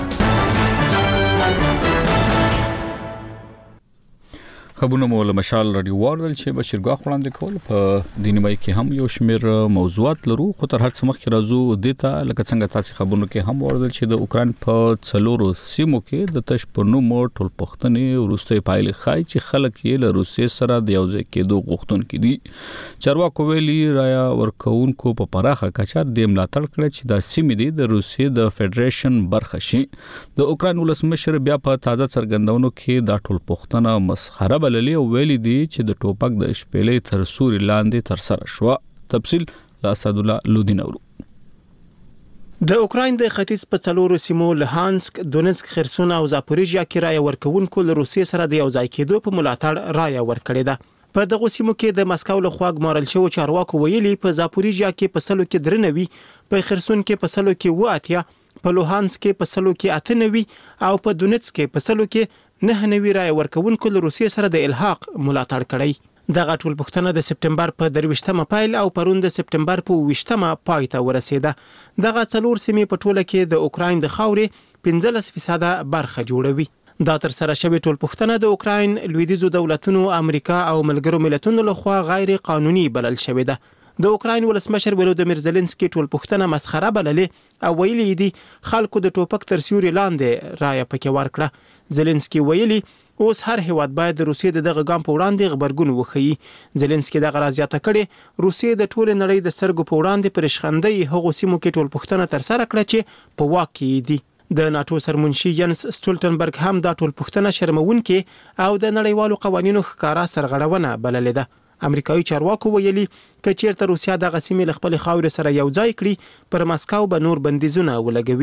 خبرونه مو له مشال رادیو واردل چې بشیرګاه وړاندې کول. په دینمای کې هم یو شمیر موضوعات لرو، خو تر هر څه مخکې راځو دیتا لکه څنګه تاسو خبرونه کې هم واردل چې د اوکران په څلورو سیمو کې د تش په نوم ټول پښتنې ورسته پایلې خای چې خلک یې له روسیې سره د یوځای کېدو غوښتونکي دي. چارواکو ویلي رایا ورکوونکو په پراخه کچه د ملاتړ کړی چې د سیمې دی د روسیې د فدریشن برخه شي. د اوکران ولسمشر بیا په تازه څرګندونو کې دا ټول پښتنه مسخره بللی او ویلي دي چې د ټوپک د شپېلې تر سوري لاندې تر سره شو. تفصیل لا اسد الله لودین اورو. د اوکراین د ختیځ په څلورو سیمو لهانسک، دونیتسک، خرسون او زاپوریژیا کې رای ورکوونکو له روسیې سره د یوځای کېدو په ملاتړ رای ورکړې ده. په دغه سیمو کې د مسکو له خوا ګمارل شوی چارواکو ویلي په زاپوریژیا کې په سلو کې درنوي، په خرسون کې په سلو کې واتیا، په لوهانسک کې په سلو کې اتنوي او په دونیتسک کې په سلو کې نه نوی رای ورکوونکو له روسیې سره د الحاق ملاتړ کړی. دغه ټول پښتنه د سپټمبر په درويشتمه پایل او پرون د سپټمبر په ویشتمه پای ته ورسیده. دغه څلور سیمې په ټوله کې د اوکراین د خاورې پنځلس فیصد برخه جوړوي. دا تر سره شوی ټول پښتنه د اوکراین لویدیځو دولتونو، امریکا او ملګرو ملتونو لخوا غیر قانوني بلل شوی ده. د اوکراین ولسمشر ولودیمیر زيلنسکي ټول پښتنه مسخره بللې او ویلي دي خلکو د ټوپک تر سیوري لاندې رای پکې ورکړه. زيلنسکي ویلي اوس هر هیواد باید د روسیې دغه ګام په وړاندې خبرګون وښيي. زيلنسکي دغه راځياته کړي روسیې د ټول نړۍ د سرګو په وړاندې پرشخندۍ هغو سیمو کې ټول پښتنه تر سره کړه چې په واک کې دي. د ناتو سرمنشي ینس سټولټنبرګ هم دا ټول پښتنه شرمونکي او د نړیوالو قوانینو ښکارا سرغړونه بللې ده. امریکایي چارواکو ویلي چې چیرته روسیا د غسیمې خپل خاور سره یو ځای کړي پر مسکو به نور بندیزونه ولګوي.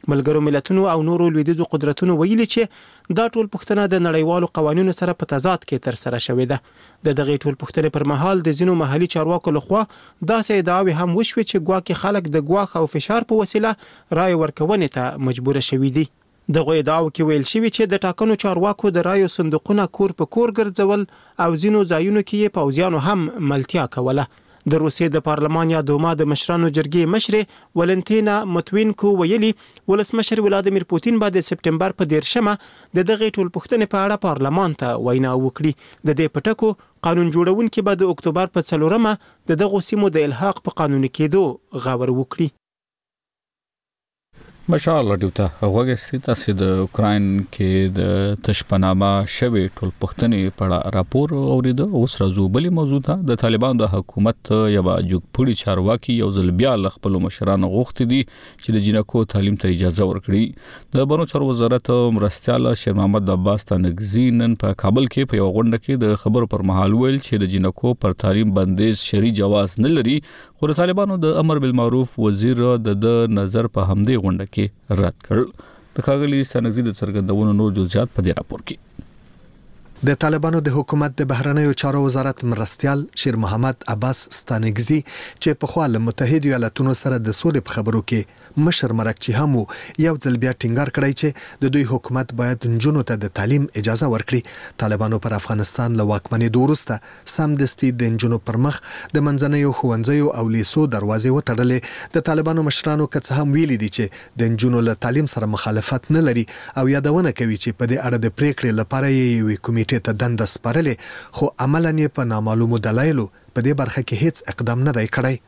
ملګرو ملتونو او نورو لویدیځو قدرتونو ویلي چې دا ټول پوښتنه د نړیوالو قوانینو سره په تضاد کې تر سره شوې ده د دغه ټول پوښتنې پر مهال د ځینو محلي چارواکو لخوا داسې ادعاوې هم وشوې چې ګواکې خلک د ګواښ او فشار په وسیله رای ورکونې ته مجبور شوي دي دغه ادعاو کې ویل شوی چې د ټاکنو چارواکو د رایو صندوقونه کور په کور ګرځول او ځینو ځایونو کې یې پوځیانو هم ملتیا کوله د روسیې د پارلمان یا دوما د مشرانو جرګې مشر ولنتینا متوینکو ویلي ولسمشر ولادیمیر پوتین به د سپټمبر په دیرشمه د دغه ټول پوښتنې په اړه پارلمان ته وینا وکړي د دې پټکو قانون جوړونکي به د اکتوبر په څلورمه د دغه سیمو د الحاق په قانوني کېدو غور وکړي مشال رادیو ته وګورئ تاسو د اوکرين کې د تشپنامه شوی ټول پښتنې په راپور اوریدو اوس راځو بلې موضوع ته د طالبان د حکومت یو جوړپړي چارواکي یو ځل بیا خپل مشرانو غوښتي دي چې د جنکو تعلیم ته اجازه ورکړي د بنو چارو وزارت مرستيال شیر محمد عباس تنگزی نن په کابل کې په یو غونډه کې د خبرو پر مهال ویل چې د جنکو پر تعلیم بندیز شری جواز نه لري خو د طالبانو د امر بالمعروف وزیر د نظر په همدې غونډه کې رد کړ د ښاغلي ستانګزي د څرګندونو نور جزئیات په دې راپور کې د طالبانو د حکومت د بهرنیو چارو وزارت مرستيال شیر محمد عباس ستانګزي چې په خپل متحده ایالاتونو سره د سولې په خبرو کې مشر مرکچی هم یو ځل بیا ټینګار کړی چې د دوی حکومت باید نجونو ته د تعلیم اجازه ورکړي طالبانو پر افغانستان له واکمنۍ وروسته سمدستي د نجونو پر مخ د منځنیو ښوونځیو او لیسو دروازې وتړلې د طالبانو مشرانو که هم ویلي دي چې د نجونو له تعلیم سره مخالفت نه لري او یادونه کوي چې په دې اړه د پریکړې لپاره یې کمیټې ته دنده سپارلې خو عملاً یې په نامعلومو دلایلو په دې برخه کې هیڅ اقدام نه دی کړی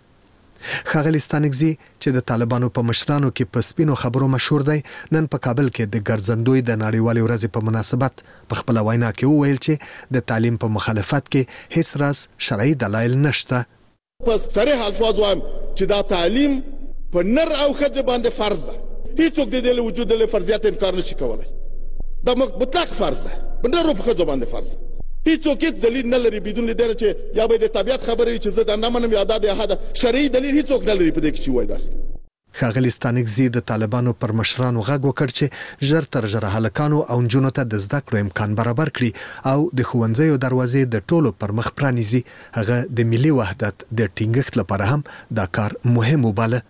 ښاغلي ستانګزي چې د طالبانو په مشرانو کې په سپینو خبرو مشهور دی نن په کابل کې د ګرځندوی د نړیوالې ورځې په مناسبت په خپل وینا کې وویل چې د تعلیم په مخالفت کې هیڅ راز شرعي دلایل نشته په صریح الفاظ وایم چې دا تعلیم په نر او ښځه باندې فرض ده هیڅوک د دې وجود له فرضیات انکار نشي کولای دا مطلق فرض ده په نر او ښځه باندې فرض ده هیڅوک هیڅ دلیل نه لري بدون لیدل چې یا به د طبيعت خبرې چې زه د نامنم یاد ده هدا شرعي دلیل هیڅوک نه لري په دې کې چې وای داست ښاغلي ستانګزي د طالبانو پر مشرانو غږ وکړ چې ژر تر ژره هلکانو او نجونو ته د زده کړو امکان برابر کړي او د ښوونځیو دروازې د ټولو پر مخ پرانیزي هغه د ملي وحدت د ټینګښت لپاره هم دا کار مهم وباله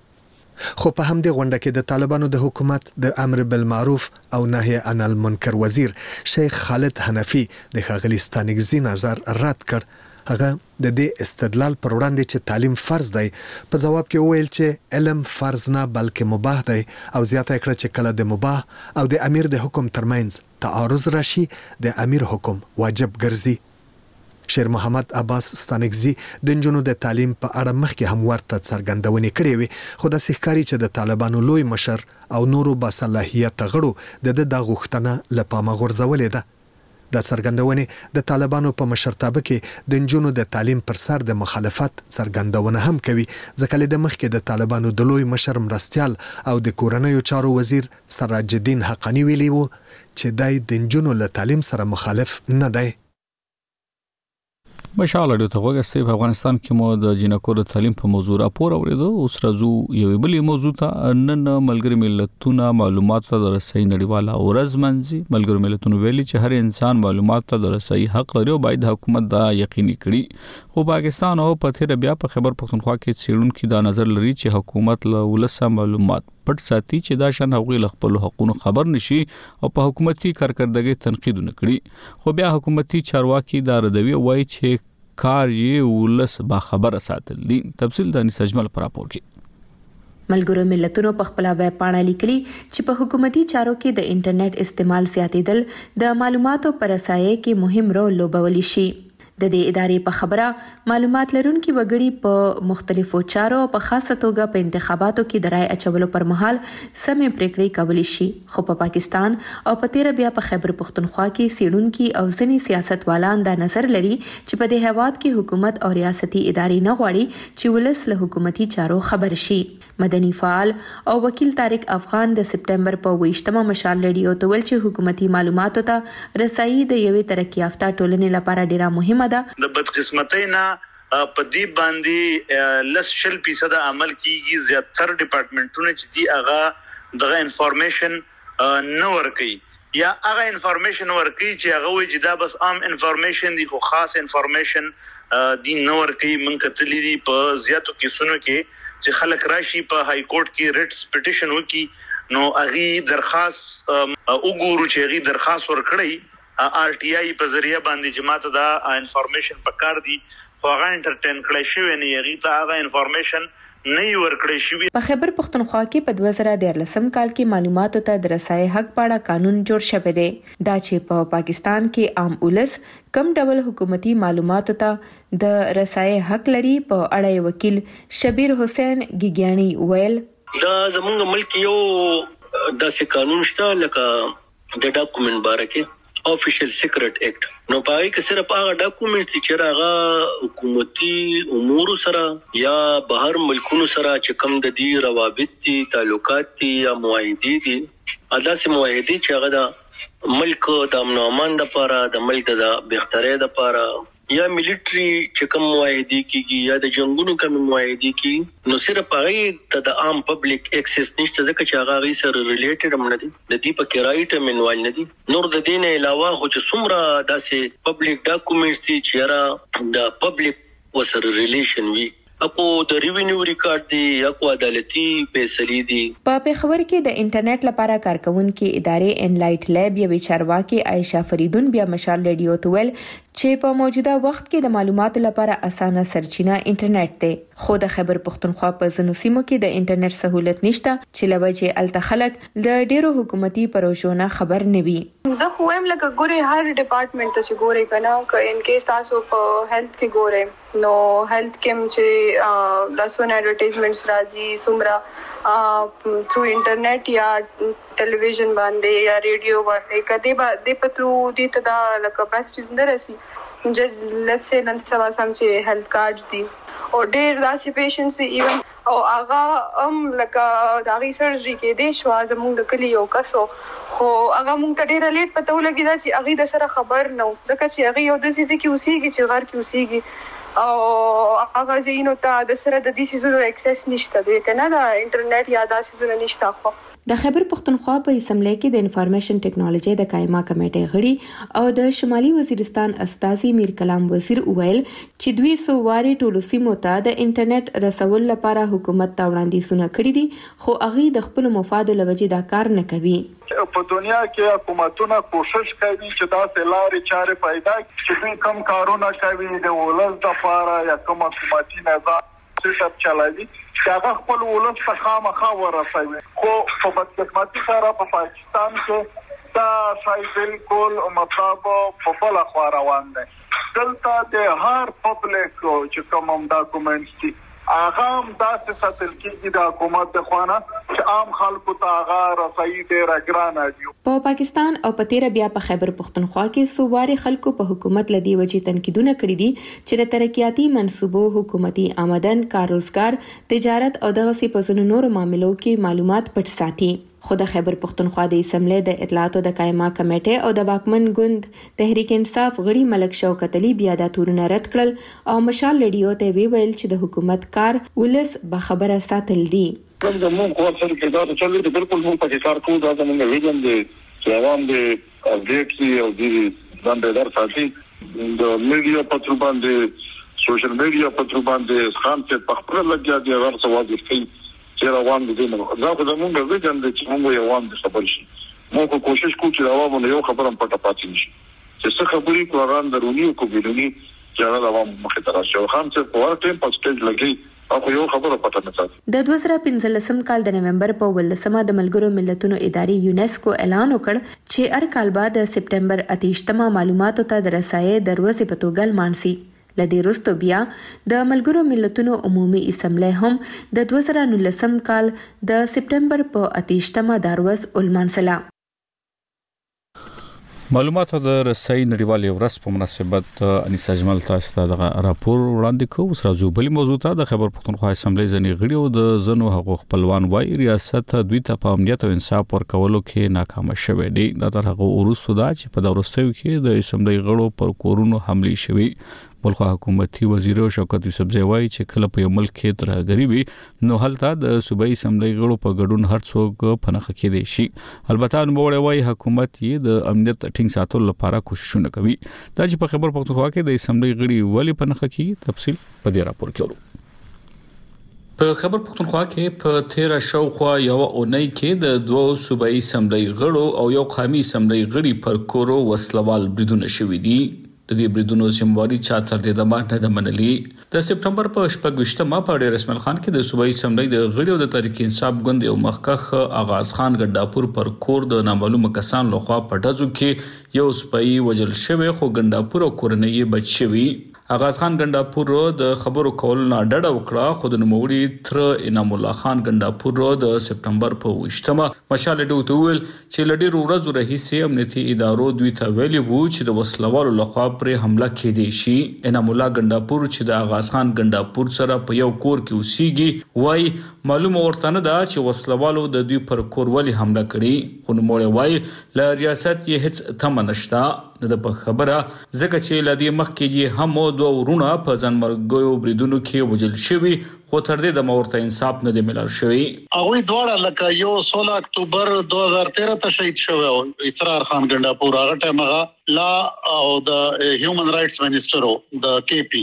خو په همدې غونډه کې د طالبانو د حکومت د امر بالمعروف او نهي عن المنکر وزیر شیخ خالد حنفي د ښاغلي ستانګزي نظر رد کړ هغه د دې استدلال پر وړاندې چې تعلیم فرض دی په جواب کې وویل چې علم فرض نه بلکې مباح دی او زیاته کړه چې کله د مباح او د امیر د حکم ترمنځ تعارض راشي د امیر حکم واجب ګرځي شیر محمد عباس ستانګزي د نجونو د تعلیم په اړه مخکې هم ورته څرګندونې کړې وي خو د سحکاري چې د طالبانو لوی مشر او نورو باصلاحیت غړو د د غوښتنه لپاره غورځولې ده د څرګندونې د طالبانو په مشرتابه کې د نجونو د تعلیم پر سر د مخالفت څرګندونه هم کوي ځکه د مخکې د طالبانو د لوی مشر مرستيال او د کورنیو چارو وزیر سراج الدین حقانی ویلي وو چې دای د نجونو له تعلیم سره مخالف نه دی مشال رادیو ته وګورئ په افغانستان کې مو د جنکو د تعلیم په موضوع راپور اوریدو اوس راځو یو بلې موضوع ته نن ملګری ملتونه معلومات ته د رسۍ نړیواله ورځ منځي ملګری ملتونه ویلي چې هر انسان معلومات ته د رسۍ حق لري او باید حکومت دا یقیني کړي خو پاکستان او په تیر بیا په خبر پښتونخوا کې څېړونکو دا نظر لري چې حکومت له ولسه معلومات پټ ساتي چې دا شان هغوی له خپل حقوقو خبر نشي او په حکومتي کارکردګۍ تنقیدونه کړي خو بیا حکومتي چارواکي دا ردوي وایي چې کار یې ولس با خبره ساتل دي تفصیل د انیس اجمل پر راپور کې ملګرو ملتونو په خپل ویب پاڼه لیکلي چې په حکومتي چارو کې د انټرنیټ استعمال زیاتېدل د معلوماتو پر رسایۍ کې مهم رول لوبولی شي د دې ادارې په خبره معلومات لرونکي وګړي په مختلفو چارو په خاصه توګه په انتخاباتو کې د رای اچولو پر مهال سمې پریکړې کولی شي خو په پاکستان او په تیر بیا په خیبر پختونخوا کې سیډونکي او ځینې سیاستوالان دا نظر لري چې په دې هیواد کې حکومت او ریاستي ادارې نه غواړي چې ولس له حکومتي چارو خبر شي مدني فعال او وکیل طارق افغان د سپټمبر په ویشتمه مشال رادیو ته ویل چې حکومتي معلوماتو ته رسایي د یوې ترقی یافته ټولنې لپاره ډیره مهمه ده د بدقسمتۍ نه په دې باندې لس شل فیصد عمل کیږي زیاتره ډپارټمنټونه چې دی هغه دغه انفارمیشن نه ورکي یا هغه انفارمیشن ورکي چې هغه وي چې دا بس عام انفارمیشن دی خو خاص انفارمیشن دی نه ورکي من کتلې دي په زیاتو کیسونو کې چې خلک راشي په های کورټ کې ریټس پټیشن وکي نو اغي درخواست وګورو چې اغي درخواست ورکړي آر ټي آی په ذریعہ باندې جماعت دا انفارمیشن پکار دي خو هغه انټرټین کړی شوی نه اغي ته هغه انفارمیشن نه ورکړی شوی. په خیبر پختونخوا کې په دوه زره دیارلسم کال کې معلوماتو ته د رسای حق پاړه قانون جوړ شوی دی. دا چې په پا پاکستان کې عام ولس کم ډول حکومتي معلوماتو ته د رسای حق لري په اړه وکیل شبیر حسین ګیګیانی ویل دا زمونږ ملک یو داسې قانون شته لکه د ډاکومنت باره کې آفیشل سیکرټ اکټ نو پای کې صرف هغه ډاکومنټ چې هغه حکومتي امور سره یا بهر ملکونو سره چې کوم د دې روابط دي تعلقات دي یا معاهدې دي ادا سي معاهدې چې هغه د ملک د امن او امان لپاره د ملک د بهترۍ لپاره یا ملټری چې کوم معاهدې کیږي یا د جنگونو کوم معاهدې کیږي نو صرف هغه ته د عام پبلک اکسس نشته ځکه چې هغه سره ریلیټډ هم نه دي د دې په کرایټ منوال نه دي نور د دین علاوه خو چې څومره داسې پبلک ډاکومنټس دي چې را د پبلک وسره ریلیشن وي اپو د ریوینیو ریکارډ دی اپو عدالتي فیصلې دي. په پیښور کې د انټرنیټ لپاره کارکونکو ادارې انلایټ لیب یوې چارواکي عائشہ فریدون بیا مشال ریډیو ته ویل چې په موجوده وخت کې د معلوماتو لپاره اسانه سرچینه انټرنیټ دی خو د خیبر پختونخوا په ځینو سیمو کې د انټرنیټ سہولت نشته چې لوجه الته خلک د ډیرو حکومتي پروژو نه خبر نه وي. زه خو هم لکه ګوري هر ډپارټمنټ ته چې ګوري کنه ک ان کیس تاسو په هیلث کې ګوري نو هیلث کې چې لاسونه ایڈورټایزمنټس راځي سمرا ثرو انټرنیټ یا ټلویزیون باندې یا ریډیو باندې کدی باندې پتو دي ته دا لکه بس چیز نه راسي چې لیټس سي نن سبا سم چې هیلث کارت دي او ډېر داسې پیشنټس ایون او هغه ام لکه داغي سرجری کې دي شو زموږ د کلی یو کسو خو هغه مونږ ته ډېر لیټ پته ولګی دا چې هغه د سره خبر نه ځکه چې هغه یو د سيزي کې اوسېږي چې غر کې اوسېږي او هغه زینو ته د سره د دې سيزونو اکسس نشته دی کنه دا انټرنیټ یا دا سيزونه نشته خو د خیبر پختونخوا په اسمبلی کې د انفارمیشن ټیکنالوژي د قائمه کمیټې غړي او د شمالي وزیرستان استاذي میر کلام وزیر ویل چې دوی سو واري ټولو سیمو ته د انټرنیټ رسول لپاره حکومت ته وړاندیزونه کړي دي خو هغه د خپل مفاد لوجې دا کار نه کوي. په دنیا کې حکومتونه کوشش کوي چې دا لارې چارې پیدا کړي چې دوی کم کارونه کوي د ولس لپاره یا کوم حکومتي نظام سیټ چلوي چې هغه خپل ولس ته خامخا ورسوي خو په بدقسمتي سره په پاکستان کې دا شای بالکل مطلب په بل خوا روان دی دلته د هر پبلک چې کوم ډاکومنټس دي هغه هم داسې ساتل کېږي د حکومت د خوانه چې عام خلکو ته هغه رسایي ډېره ګرانه دي. په پاکستان او په تیره بیا په خیبر پختونخوا کې صوباري خلکو په حکومت لدی وجې تنقیدونه کړي دي چې د ترقیاتي منصوبو حکومتي آمدن کار روزګار تجارت او دغه سي په ځینو نورو معاملو کې معلومات پټ ساتي. خو د خیبر پختونخوا د اسمبلی د اطلاعاتو د قائمه کمیټې او د واکمن ګوند تحریک انصاف غړي ملک شوکت علي بیا د تورونه رد کړل او مشال ریډیو ته ویل چې د حکومت کار ولس به خبره ساتل دي. کوم د مونږ خو سره کې دا چې د بالکل مونږ په کار کوو دا زموږ ویژن دی چې عوام دې اپډیټ او دې باندې در ساتي د میډیا په تر باندې سوشل میډیا په تر باندې خام ته په خپل لګیا دي ورڅ واضح کوي چې روان دي نو دا خو زموږ ویژن دی چې موږ یو وان خبر شي موږ کوشش کوو چې عوامو یو خبره پټه پاتې نشي چې څه خبرې قرآن درونی او کو بیرونی چې عوام مخه تر شو خام ته په ورته په سټیج لګي او یو خبره پټه نه ساتي. د دوه زره پنځلسم کال د نومبر په ولسمه د ملګرو ملتونو ادارې یونیسکو اعلان وکړ چې هر کال بعد د سپټمبر اتهشتمه معلوماتو ته د رسایي دروازې په توګه لمانځي. لدې وروسته بیا د ملګرو ملتونو عمومي اسمبلی هم د دوه زره نولسم کال د سپټمبر په اتهشتمه دروازه ولمانځله. معلومات د رسای نړیوالې ورځ په مناسبت انیسا جمال تاسو ته د راپور وړاندې کوو. سره جو بلی موضوع ته د خیبر پختونخوا اسمبلی ځنی غړي او د زنو حقوق خپلوان وای ریاست دوی ته په امنیت او انصاف ورکولو کې ناکام شوه دي. دا تر هغه ورسته دا چې په دورستیو کې د اسمبلی غړو پر کورونو حمله شوه. بلخو حکومتي وزیر شوکت یوسفزی وایي چې کله په یو ملک کې ترهګري وي نو هلته د صوبایي اسمبلی غړو په ګډون هر څوک پنهخه کېدی شي. البته نوموړی وایي حکومت یې د امنیت ټینګ ساتلو لپاره کوششونه کوي. دا چې په خیبر پختونخوا کې د اسمبلی غړي ولې پنهخه کیږي تفصیل په دې راپور کې ورو. په خیبر پختونخوا کې په تیرا شاوخوا یو اونۍ کې د دوه صوبایي اسمبلی غړو او یو قومي اسمبلی غړي پر کورو وسلوال بریدونه شوي دي. د دې بریدونو سیمواري چا تر دې د ماته د منلي د سپټمبر په شپږشتمه په ډیر اسماعیل خان کې د صوبایي اسمبلی د غړي او د تحریک انصاف ګوند یو مخکخ آغاز خان ګنداپور پر کور د نامعلومه کسان لخوا پټازو کې یو سپایي وجل شوی خو ګنداپور او کورنۍ بچ شوی. آغاز خان ګنداپور د خبرو کول نه ډډه وکړه خو د نوموړي تر انعام الله خان ګنداپور د سپټمبر په وشتمه مشال ډوته ویل چې لډیر ورځو رئیس امنیتي ادارو دوی ته ویلي وو چې د وسلوالو لخوا پر حمله کېدی شي. انعام الله ګنداپور چې د آغاز خان ګنداپور سره په یو کور کې اوسېږي وای معلومه ورته نه ده چې وسلوالو د دوی پر کور ولې حمله کړې خو نوموړي وای ل ریاست یې هیڅ تمه نشته. د په خبره ځکه چې لدی مخ کې هم دوه ورونه په ځانمرګیو بریدونو کې وجل شوی خو تر دې د مورته انصاف نه دی ملل شوی. هغه دواړه لکه یو سولہ اکتوبر دوه هزار تیرہ ته شهید شوی او اسرار خان ګنداپور هغه ټیم هغه لا او د هیومن رائټس منسٹر د کے پی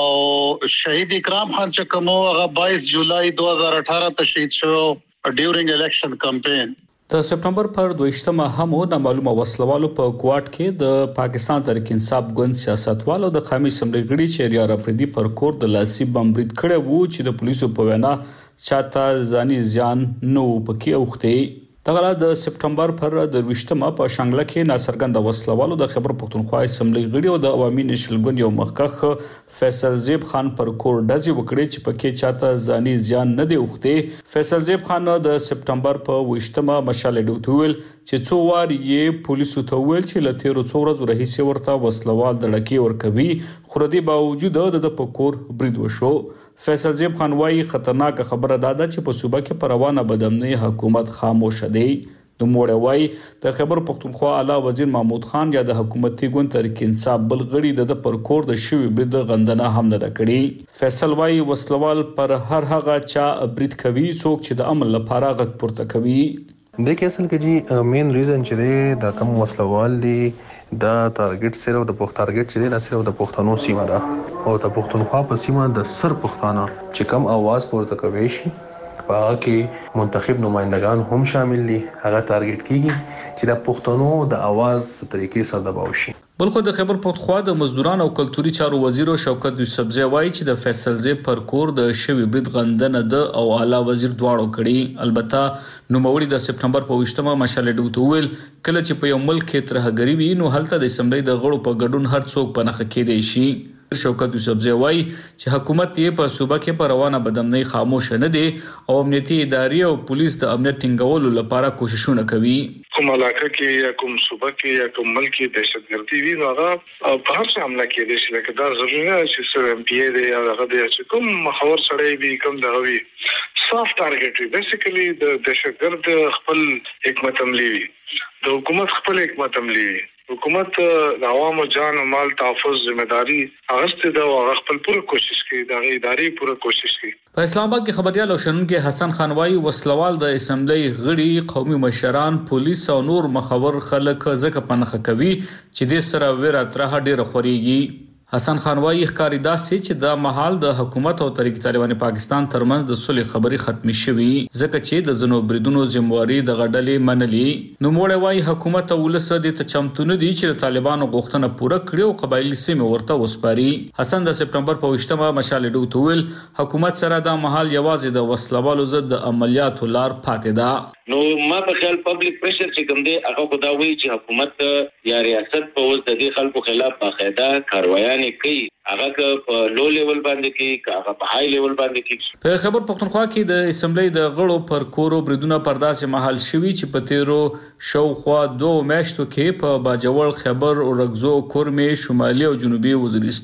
او شهید اکرام خان چې کوم هغه بائیس جولای دوه هزار اٹھارہ ته شهید شو ډیورینګ الیکشن کمپین. د سپټمبر پر دویشتمه هم د معلومه وسلوالو په کوارټ کې د پاکستان تحریک انصاف ګوند سیاستوالو د قومي اسمبلی غړي چې ریاره پردي پر کور د لاسي بم برید کړی وو چې د پولیسو په وینا چاته ځاني زیان نو پکې اوخته. دغه د سپټمبر پر دویشتمه په شانګله کې ناڅرګند وسلوالو د خیبر پختونخوا اسمبلی غړي او د عوامي نشل ګوند یو مخکخ فیصل زیب خان پر کور ډزې وکړې چې پکې چاته ځاني زیان نه دی اوخته. فیصل زیب خان د سپټمبر په وشتمه مشال ډوټول چې څو وار یې پولیسو ته ویل چې لته ورو څو ورځې رئیس ورته وسلوال دړکی ورکوي خو د باوجود د پکور برید وشو. فیصل زیب خان وايي خطرناک خبره ده چې په صوبه کې پر روانه بدامنۍ حکومت خاموش دی. د موړ وايي د خیبر پختونخوا اعلی وزیر محمود خان یا د حکومتي ګوند تحریک انصاف بل غړي د پر کور د شوی برید غندنه هم نه کړی. فیصل وايي وسلوال پر هر هغه چا برید کوي څوک چې د امن لپاره غږ پورته کوي. د کې اصل کې جی مین ریزن چې دی د کوم وسلوال دی دا ټارګټ صرف د پښتون ټارګټ چې دی نه صرف د پښتنو سیمه ده او د پښتونخوا په سیمه د سر پښتانه چې کم आवाज پورته کوي شي په هغه کې منتخب نمائندگان هم شامل دي هغه ټارګټ کیږي چې د پښتنو د आवाज طریقې سره دباو شي. بلخو د خیبر پختونخوا د مزدوران او کلتوري چارو وزیر شوکت یوسفزی وایي چې د فیصل زیب پر کور د شوی برید غندنه ده او اعلی وزیر دواړو کړي. البته نوموړي د سپټمبر په وشتمه مشال ډوته ویل کله چې په یو ملک کې ترهګري وي نو هلته د اسمبلی د غړو په ګډون هر څوک پنهخه کېدی شي. شوکت یوسفزی وایي چې حکومت یې په صوبه کې پر روانه بدامنۍ خاموش نه دي او امنیتي ادارې او پولیس د امنیت ټینګولو لپاره کوششونه کوي. کوم علاقه کې یا کوم صوبه کې یا کوم ملک کې دهشتګردي وي نو هغه په هر څه حمله کېدای شي لکه دا ضروري نه چې سر ام پی ای دی یا هغه دی چې کوم مخور سړی وي کوم دا وي صاف ټارګټ وي بیسیکلی د دهشتګرد خپل حکمت عملی وي د حکومت خپل حکمت عملی وي. حکومت د عوامو جان او مال تحفظ ذمہداري اغسطه دا او خپل پوره کوشش کوي دا ادارې پوره کوشش کوي. په اسلام آباد کې خبريال او شنونکو حسن خان وايي وسلوال د اسمبلی غړي قومي مشران پولیس او نور مخور خلک ځکه پنهخه کوي چې د سره ویره ترها ډیره خوريږي. حسن خان وايي ښکاری داسې چې د محل د حکومت او تحریک طالبان پاکستان ترمنځ د صلح خبري ختمي شوي ځکه چې د زنو بریدونو ذمہواری د غډلې منلي. نو موړ وايي حکومت او ولس د تچمتون دي چې طالبانو غوښتنه پوره کړي او قبایلی سیمه ورته وسپاري. حسن د سپټمبر په وشتمه مشال ډوته ویل حکومت سره د محل یوازې د وسلوالو ضد عملیاتو لار پاتې ده. نو ما په خیال پبلک پریشر چې کوم دی هغه خدا وایي چې حکومت یا ریاست په وځ د دې خلکو خلاف باقاعده کاروایانه کوي هغه په لو لیول باندې کې هغه په های لیول باندې کې. په خیبر پختونخوا کې د اسمبلی د غړو پر کورو بریدونه پرداسه محل شوي چې په تیرو شاوخوا دوه میاشتو کې په باجوړ خیبر او رغزو کورمه شمالي او جنوبي وزیرستان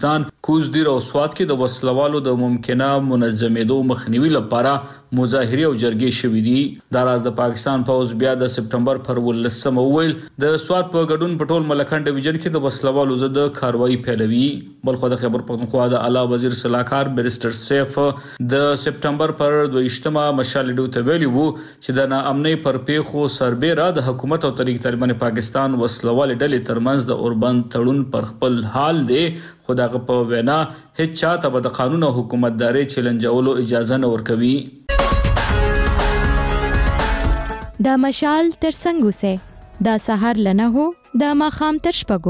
کوزدیر او سوات کې د وسلوالو د ممکنه منظمېدو مخنیوي لپاره مظاهرې او جرګې شوې دي. دا راز د پاکستان پوز بیا د سپټمبر پر ولسمه ویل د سوات په ګډون په ټول ملکان ډیویژن کې د وسلوالو ضد کاروایی پیلوي. بلخو د خیبر پختونخوا د اعلی وزیر صلاحکار بیرسټر سیف د سپټمبر پر دویشتمه مشال ډیو ته ویلي وو چې د ناامنۍ پر پیښو سربېره د حکومت او طریق طالبان پاکستان وسلوال ډلې ترمنځ د اوربند تړون پر خپل حال دی، خو دغه په وینا هیڅ چاته به د قانون او حکومتداري چیلنجولو اجازه نه ورکوي. دا مشال تر څنګه وسه دا سحر لنه هو دا ماخام تر شپګو.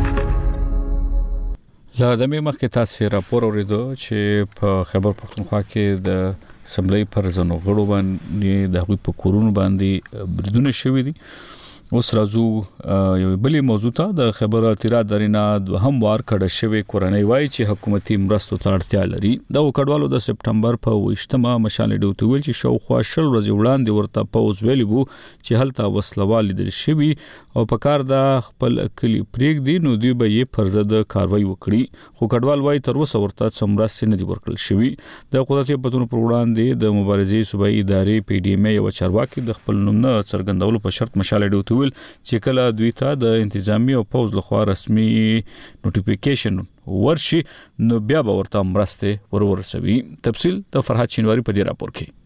لا د مې مخکې تاسو راپور اوریدو چې په خیبر پختونخوا کې د اسمبلی پر ځنو غړو باندې د هغوی په کورونو باندې بریدونه شوي دي. اوس راځو یو بلې موضوع ته. د خیبر اترا درینا دوهم وار کډه شوی کورنۍ وایي چې حکومتي مرستو ته اړتیا لري. د وکړوالو د سپټمبر په ویشتمه مشال ډیو ته ویل چې شاوخوا شل ورځې وړاندې ورته پوز ویلي وو چې هلته وسلوال لیدل شوي او په کار د خپل کلی پرېږدي نو دوی به یې پر ضد کاروایی وکړي. خو کډوال وایي تر اوسه ورته څه مرستې نه دي ورکړل شوي. د قدرتي بدلونونو پر وړاندې د مبارزې صوبایي ادارې پی ډي ایم یو چارواکي د خپل نوم نه څرګندولو په شرط مشال ډیو ته چې کله دوی ته د انتظامی او پوز لخوا رسمي نوټیفیکیشن ورشي نو بیا به ورته مرسته ورورسوي. تفصیل د فرحات شینواری په دې راپور کې.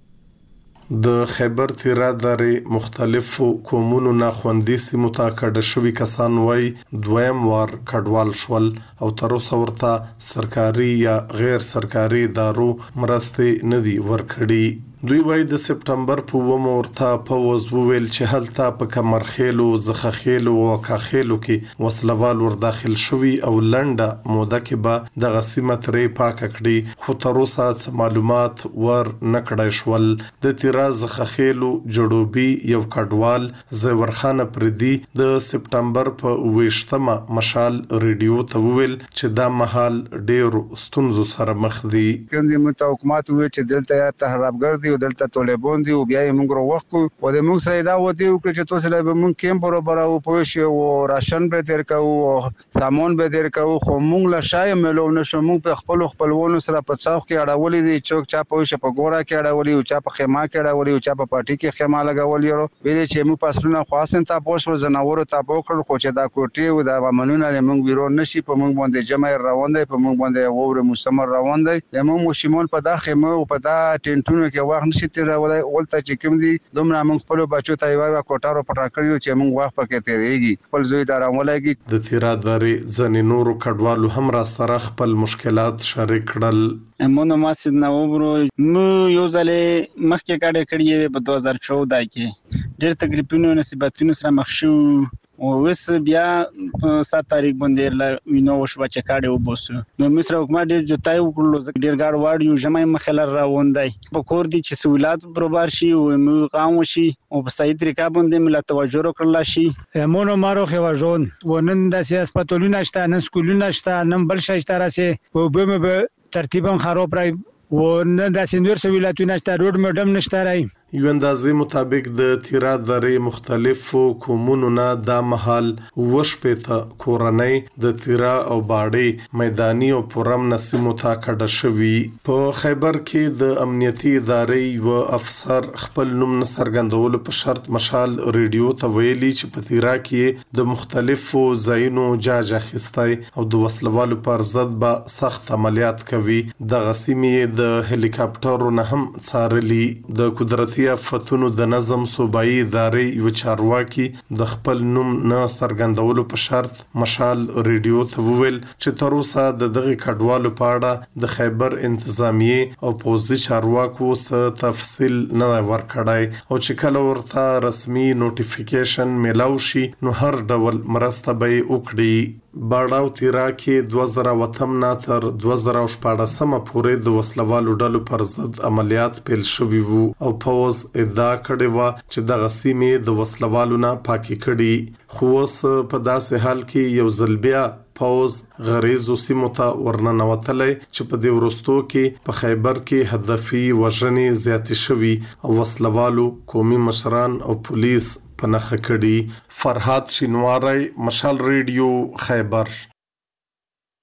د خیبر تیرا درې مختلفو قومونو نه خوندي سیمو ته کډه شوي کسان وای دویم وار کډوال شول او تر اوسه ورته سرکاري یا غیر سرکاري ادارو مرستې نه دي ورکړي. دوی وای د سپټمبر په اوومه ورته پوز وویل چې هلته په کمرخیلو، زخخیلو او کاخیلو کې وسلوال ور داخل شوي او لنډه موده کې به دغه سیمه ترې پاکه کړي، خو تر اوسه معلومات ور نه کړای شول. د تیرا زخخیلو جړوبي یو کډوال زورخان پردي د سپټمبر په اوویشتمه مشال ریډیو ته وویل چې دا مهال ډېرو ستونزو سره مخ دي. کوم د حکومت وی چې دلته تهرابګر دي دلته طالبان دي او بیا یې موږ وروخو او د موږ سره دا ودی او چې تاسو له موږ کیم برابر او پوښي او راشن به تر کو او سامان به تر کو خو موږ لا شای ملو نشو. موږ په خپل خپلونو سره په څاخ کې اړولې دي چوک چا پوښي په ګورا کې اړولې او چا په خیمه کې اړولې او چا په پارټي کې خیمه لګولې ورو ویلې چې موږ پاسونه خاصن تا پوښ زناور ته پوکړ خو چې دا کوټي او دا ومنونه موږ ویرو نشي په موږ باندې جمع روان دي په موږ باندې وور مستمر روان دي. موږ مشمول په دا خیمه او په دا ټینټونو کې واخ نشي تیرولای اولته چې کوم دي دومره موږ خپل بچو ته یو کوټارو پټا کړیو چې موږ واخ پکې تیریږي خپل زوی دارا ولګي. د تیرا درې ځنې نورو کډوالو هم را سره خپل مشکلات شریک کړل. مونږ ماسد نو وبرو نو یو ځلې مخکې کډه کړی په دوه هزار چودہ کې ډېر تقریبا نسبتونو سره مخ شو او وس بیا سات تاریخ باندې لا وینو وشو چې کاډه وبوسو نو مصر حکومت ډېر جوتای وکړلو ځکه ډېر ګاډ واړ یو جمعي مخلر راوندای په کور دي چې سہولت برابر شي او مقام شي او په صحیح طریقه باندې مل توجه وکړل شي. مونږ مارو خواجون ونن د سیاستولونه شته نن سکولونه شته نن بل شي شته راسي په به ترتیبا خراب راي ونه د سنور سہولتونه شته روډ مډم نشته راي. یو اندازې مطابق د تیرا درې مختلفو قومونو نه دا محل وشپېته کورنۍ د تیرا او باړې میداني او پرم نسیمو ته کډه شوي. په خیبر کې د امنیتي ادارې یو افسر خپل نوم نه څرګندولو په شرط مشال ریډیو ته ویلي چې په تیرا کې د مختلفو ځایونو جاج اخیستی او د وسلوالو پر ضد به سخت عملیات کوي. دغه سیمې د هلیکاپټرو نه هم څارلي. د قدرتي فتونو د نظم صوبایي ادارې یو چارواکي د خپل نوم نه څرګندولو په شرط مشال ریډیو ته وویل چې تر اوسه د دغه کډوالو په اړه د خیبر انتظامیه او پوځي چارواکو څخه تفصیل نه ورکړای او چې کله ورته رسمي نوټیفیکیشن میلاو شي نو هر ډول مرسته به وکړي. باړاو تیرا کې دوه زره وتم نه تر دوه زره شپاړسم پورې د وسلوالو ډلو پر ضد عملیات پیل شوي وو او پوز ادعا کړې و چې د غسیمې د وسلوالو نه پاکي کړي. خو اوس په داسې حال کې یو ځل بیا پوز غریزو سیمو ته ورننوتلی چې په دې وروستو کې په خیبر کې هدفي وژنې زیاتې شوي او وسلوالو قومي مشران او پولیس په نښه کړي. فرحات شینواری مشال ریډیو خیبر.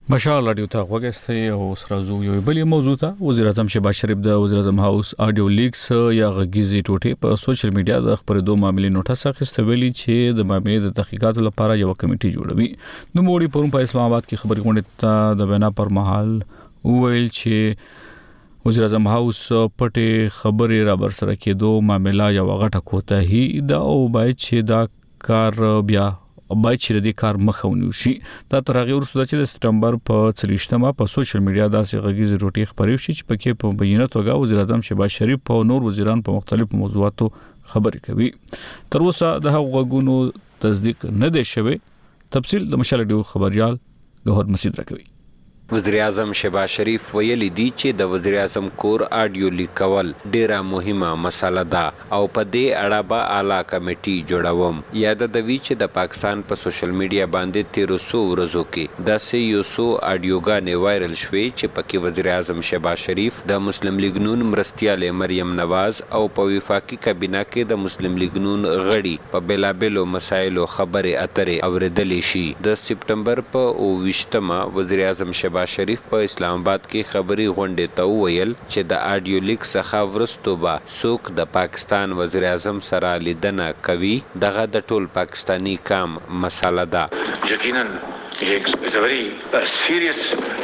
مشال رادیو ته وګستې او سرازو یو بل موضوع ته وزیر اعظم شهباز شریف د وزیر اعظم هاوس اډیو لیکس یا غږیزي ټوټې په سوشل میډیا د خبرېدو معاملې نوټس اخیسته ویلي چې د معاملې د تحقیقاتو لپاره یو کمیټه جوړوي. نو موړي پرون په اسلام آباد کې خبري غونډه ته د بنا پر مهال ویل چې وزیر اعظم هاوس پټه خبرې را بر سره کېدو معاملې یو غټه کوتاهي دا او باید چې دا کار بیا باید چې د کار مخاوني شي. دا تر هغه وروسته چې د سپتمبر په څلوېښتمه په سوشل میډیا داسې غږیزي ټوټې خبرې شي چې پکې په بیانیه توګه وزیر اعظم شهباز شریف او نور وزیران په مختلفو موضوعاتو خبرې کوي. تر اوسه د هغو غږونو تصدیق نه دی شوی. تفصیل د مشال ډیو خبريال ګوهر مسعود راکوي. وزیر اعظم شهباز شریف ویلي دی چې د وزیر اعظم کور اډیو لیکول ډیره مهمه مسله ده او په دې اړه به اعلی کمیټي جوړوم. یاد د وی چې د پاکستان په سوشل میډیا باندې تیرو سو ورځو کې داسې یو سو اډیوګانې وایرل شوې چې پکې وزیر اعظم شهباز شریف د مسلم لیگ نون مرستیال مریم نواز او په وفاقي کابینه کې د مسلم لیگ نون غړي په بلابلو مسایلو خبرې اترې اوریدلې شي. د سپتمبر په اوویشتمه وزیر اعظم شهباز شریف په اسلام آباد کې خبري غونډه ته ویل چې د اډیو لیک څخه ورستو به څوک د پاکستان وزیر اعظم سره لیدنه کوي دغه د ټول پاکستانی کام مسله ده. یقینا एक वेरी सीरियस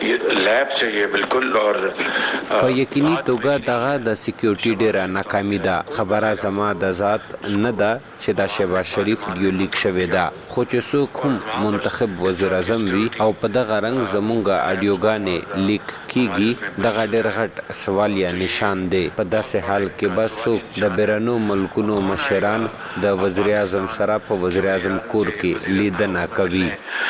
लैब चाहिए बिल्कुल और په یقیني توګه دغه د سکیورټي ډیره ناکامي ده. خبره زما د ذات نه ده چې دا شهباز شریف یو لیک شوی ده خو چې څوک هم منتخب وزیر اعظم وي او په دغه رنګ زمونږ اډیوګانې لیک کیږي دغه ډیر غټ سوال یا نشان دی. په داسې حال کې به څوک د بیرونو ملکونو مشران د وزیر اعظم سره په وزیر اعظم کور کې لیدنه کوي.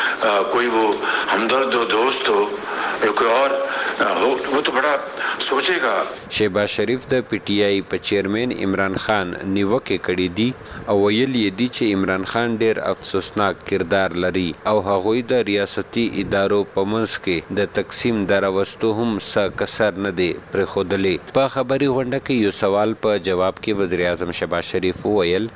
कोई वो हमदर्द हो दोस्त हो या कोई और हो वो तो बड़ा सोचेगा. شهباز شریف د پی ټی آی په چیرمن عمران خان نیوکه کړې دي او ویل یې دي چې عمران خان ډیر افسوسناک کردار لري او هغوی د ریاستي ادارو په منځ کې د تقسیم دراوستو هم څه کسر نه دی پرېښودلی. په خبري غونډه کې یو سوال په جواب کې وزیر اعظم شهباز شریف وویل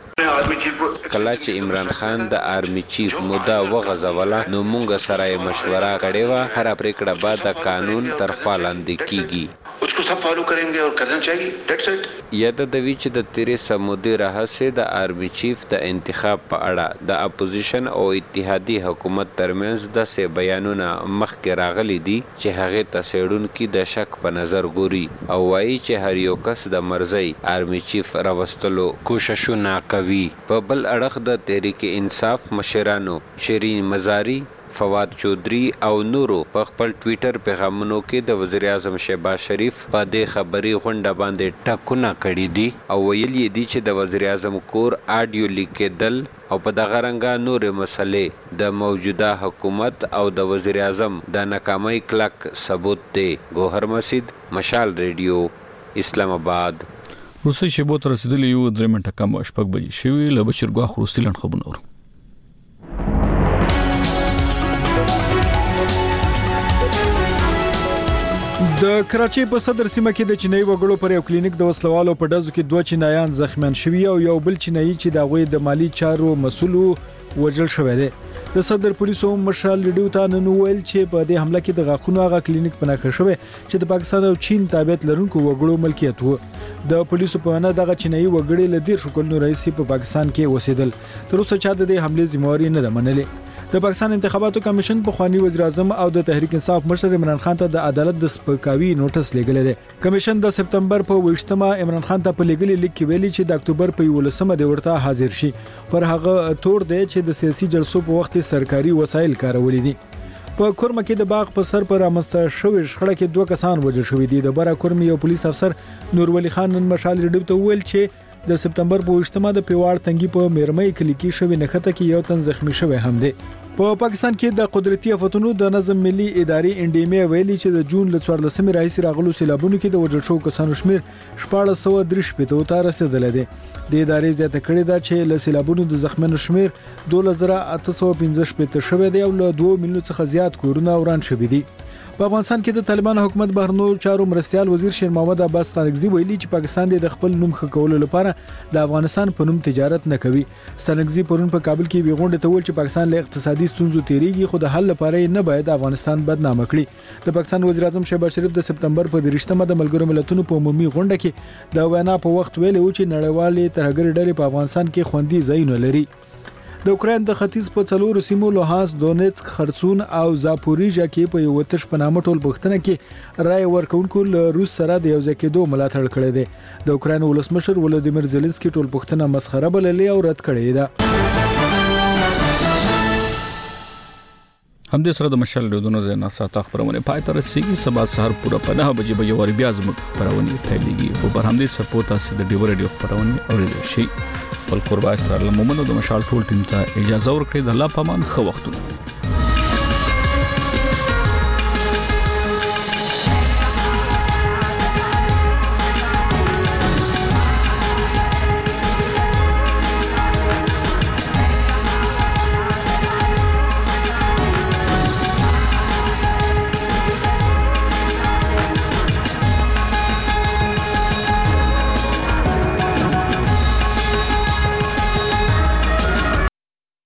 کله چې عمران خان د آرمی چیف مودا وغځوله نو موږ سره مشوره کړې وه هر پریکړه به د قانون تر خوا لاندې کیږي. उसको सब फॉलो करेंगे और करना चाहिए. That's it. یاد د وی چې د تیریسا مودي راهسه د آرمی چیف د انتخاب په اړه د اپوزیشن او اتحادی حکومت ترمنځ د سه بیانونه مخکې راغلي دي چې هغه تسېډون کې د شک په نظر ګوري او وایي چې هر یو کس د مرزي آرمی چیف راوستلو کوششونه کوي. په بل اړخ د تحریک انصاف مشرانو شیرین مزاری فواد چودھری او نورو په خپل ټوئیټر پیغامونو کې د وزیر اعظم شهباز شریف په دې خبري غونډه باندې ټاکونه کړي دي او ویل یې دي چې د وزیر اعظم کور اډیو لیکدل او په دغه رنګه نورې مسلې د موجوده حکومت او د وزیر اعظم د ناکامۍ کلک ثبوت دی. ګوهر مسعود مشال ریډیو اسلام آباد. روسي شبو تر رسیدلی یو درې منټه کم شپږ بجې شوی له بشیر ګواخ روسیلن خبرونه. د کراچۍ په صدر سیمه کې د چینایي وګړو پر یو کلینیک د وسلوالو په ډزو کې دوه چینایان زخمیان شوي او یو بل چینایي چې د هغوی د مالی چارو مسؤل وژل شوی دی. د صدر پولیسو مشال لیډیو ته نن ویل چې په دې حمله کې د غاښونو هغه کلینیک په ناکه شوی چې د پاکستان او چین تابعیت لرونکو وګړو ملکیت وو. د پولیسو په وینا دغه چینایي وګړي له ډیر شکلونو رئیسي په پاکستان کې اوسېدل. تر اوسه چا د دې حملې ذمہواری نه ده منلې. د پاکستان انتخاباتو کمیشن په خواني وزیر اعظم او د تحریک انصاف مشر عمران خان ته د عدالت د سپکاوي نوټس لګل دی. کمیشن د سپتمبر په ویشتمه عمران خان ته په لګلي لیک کې ویلي چې د اکتوبر په یولسمه د ورته حاضر شي. پر هغه تور دی چې د سیاسي جلسو په وخت سرکاري وسایل کارولې دي. په کورمه کې د باغ په سر پر رامسته شوې شخړه کې دوه کسان وژل شوي دي. د برا کورمي یو پولیس افسر نور ولی خان نن مشال ریډیو ته ویل چې د سپتمبر په ویشتمه د پیواړ تنګي په میرمۍ کلی کې شوې نښته کې یو تن زخمی شوی هم دی. په پاکستان کې د قدرتي آفتونو د نظم ملي ادارې انډیمه ویلي چې د جون له څوارلسمې راهیسې راغلو سیلابونو کې د وژل شوو کسانو شمیر شپاړس سوه درې شپېته ته رسېدلی دی. د ادارې زیاته کړې ده چې له سیلابونو د زخمیانو شمیر دولس زره اته سوه پنځه شپېته شوی دی او له دوه میلیونو څخه زیات کورونه وران شوي دي. په افغانستان کې د طالبان حکومت بهرنیو چارو مرستيال وزیر شیر محمد عباس ستانکزي ویلي چې پاکستان د خپل نوم ښه کولو لپاره د افغانستان په نوم تجارت نه کوي. ستانکزي پرون په کابل کې ویغونډه ته ویل چې پاکستان له اقتصادي ستونزو تیریږي خو د حل لپاره نه باید افغانستان بدنامه کړي. د پاکستان وزیر اعظم شهباز شریف د سپتمبر په دریشتمه د ملګرو ملتونو په عمومي غونډه کې د وینا په وخت ویلي و چې نړیوالې ترهګر ډلې په افغانستان کې خوندي ځایونه لري. د اوکرين د ختیځ په څلورو سیمو لوهانس، دونیتسک، خرسون او زاپوریژا کې په یو تش په نامه ټول پښتنه کې رای ورکونکو له روس سره د یو ځکېدو ملاتړ کړی دی. د اوکرين ولسمشر ولادیمیر زيلنسکي ټول پښتنه مسخره بللې او رد کړې ده. هم دې سره د مشال ډودونو زینا ساته خبرونه پای ته رسیدي. سبا سحر پورا په نه بجې به یو بیا زموږ خبرونه پیلېږي. په بر هم دې سپورټ اسې د ډیور ډیو خبرونه اورېدل شي. بل قربا اسرائیل مومنو د مشال ټول ټیم ته اجازه ورکړي. د الله پامان خو وختونه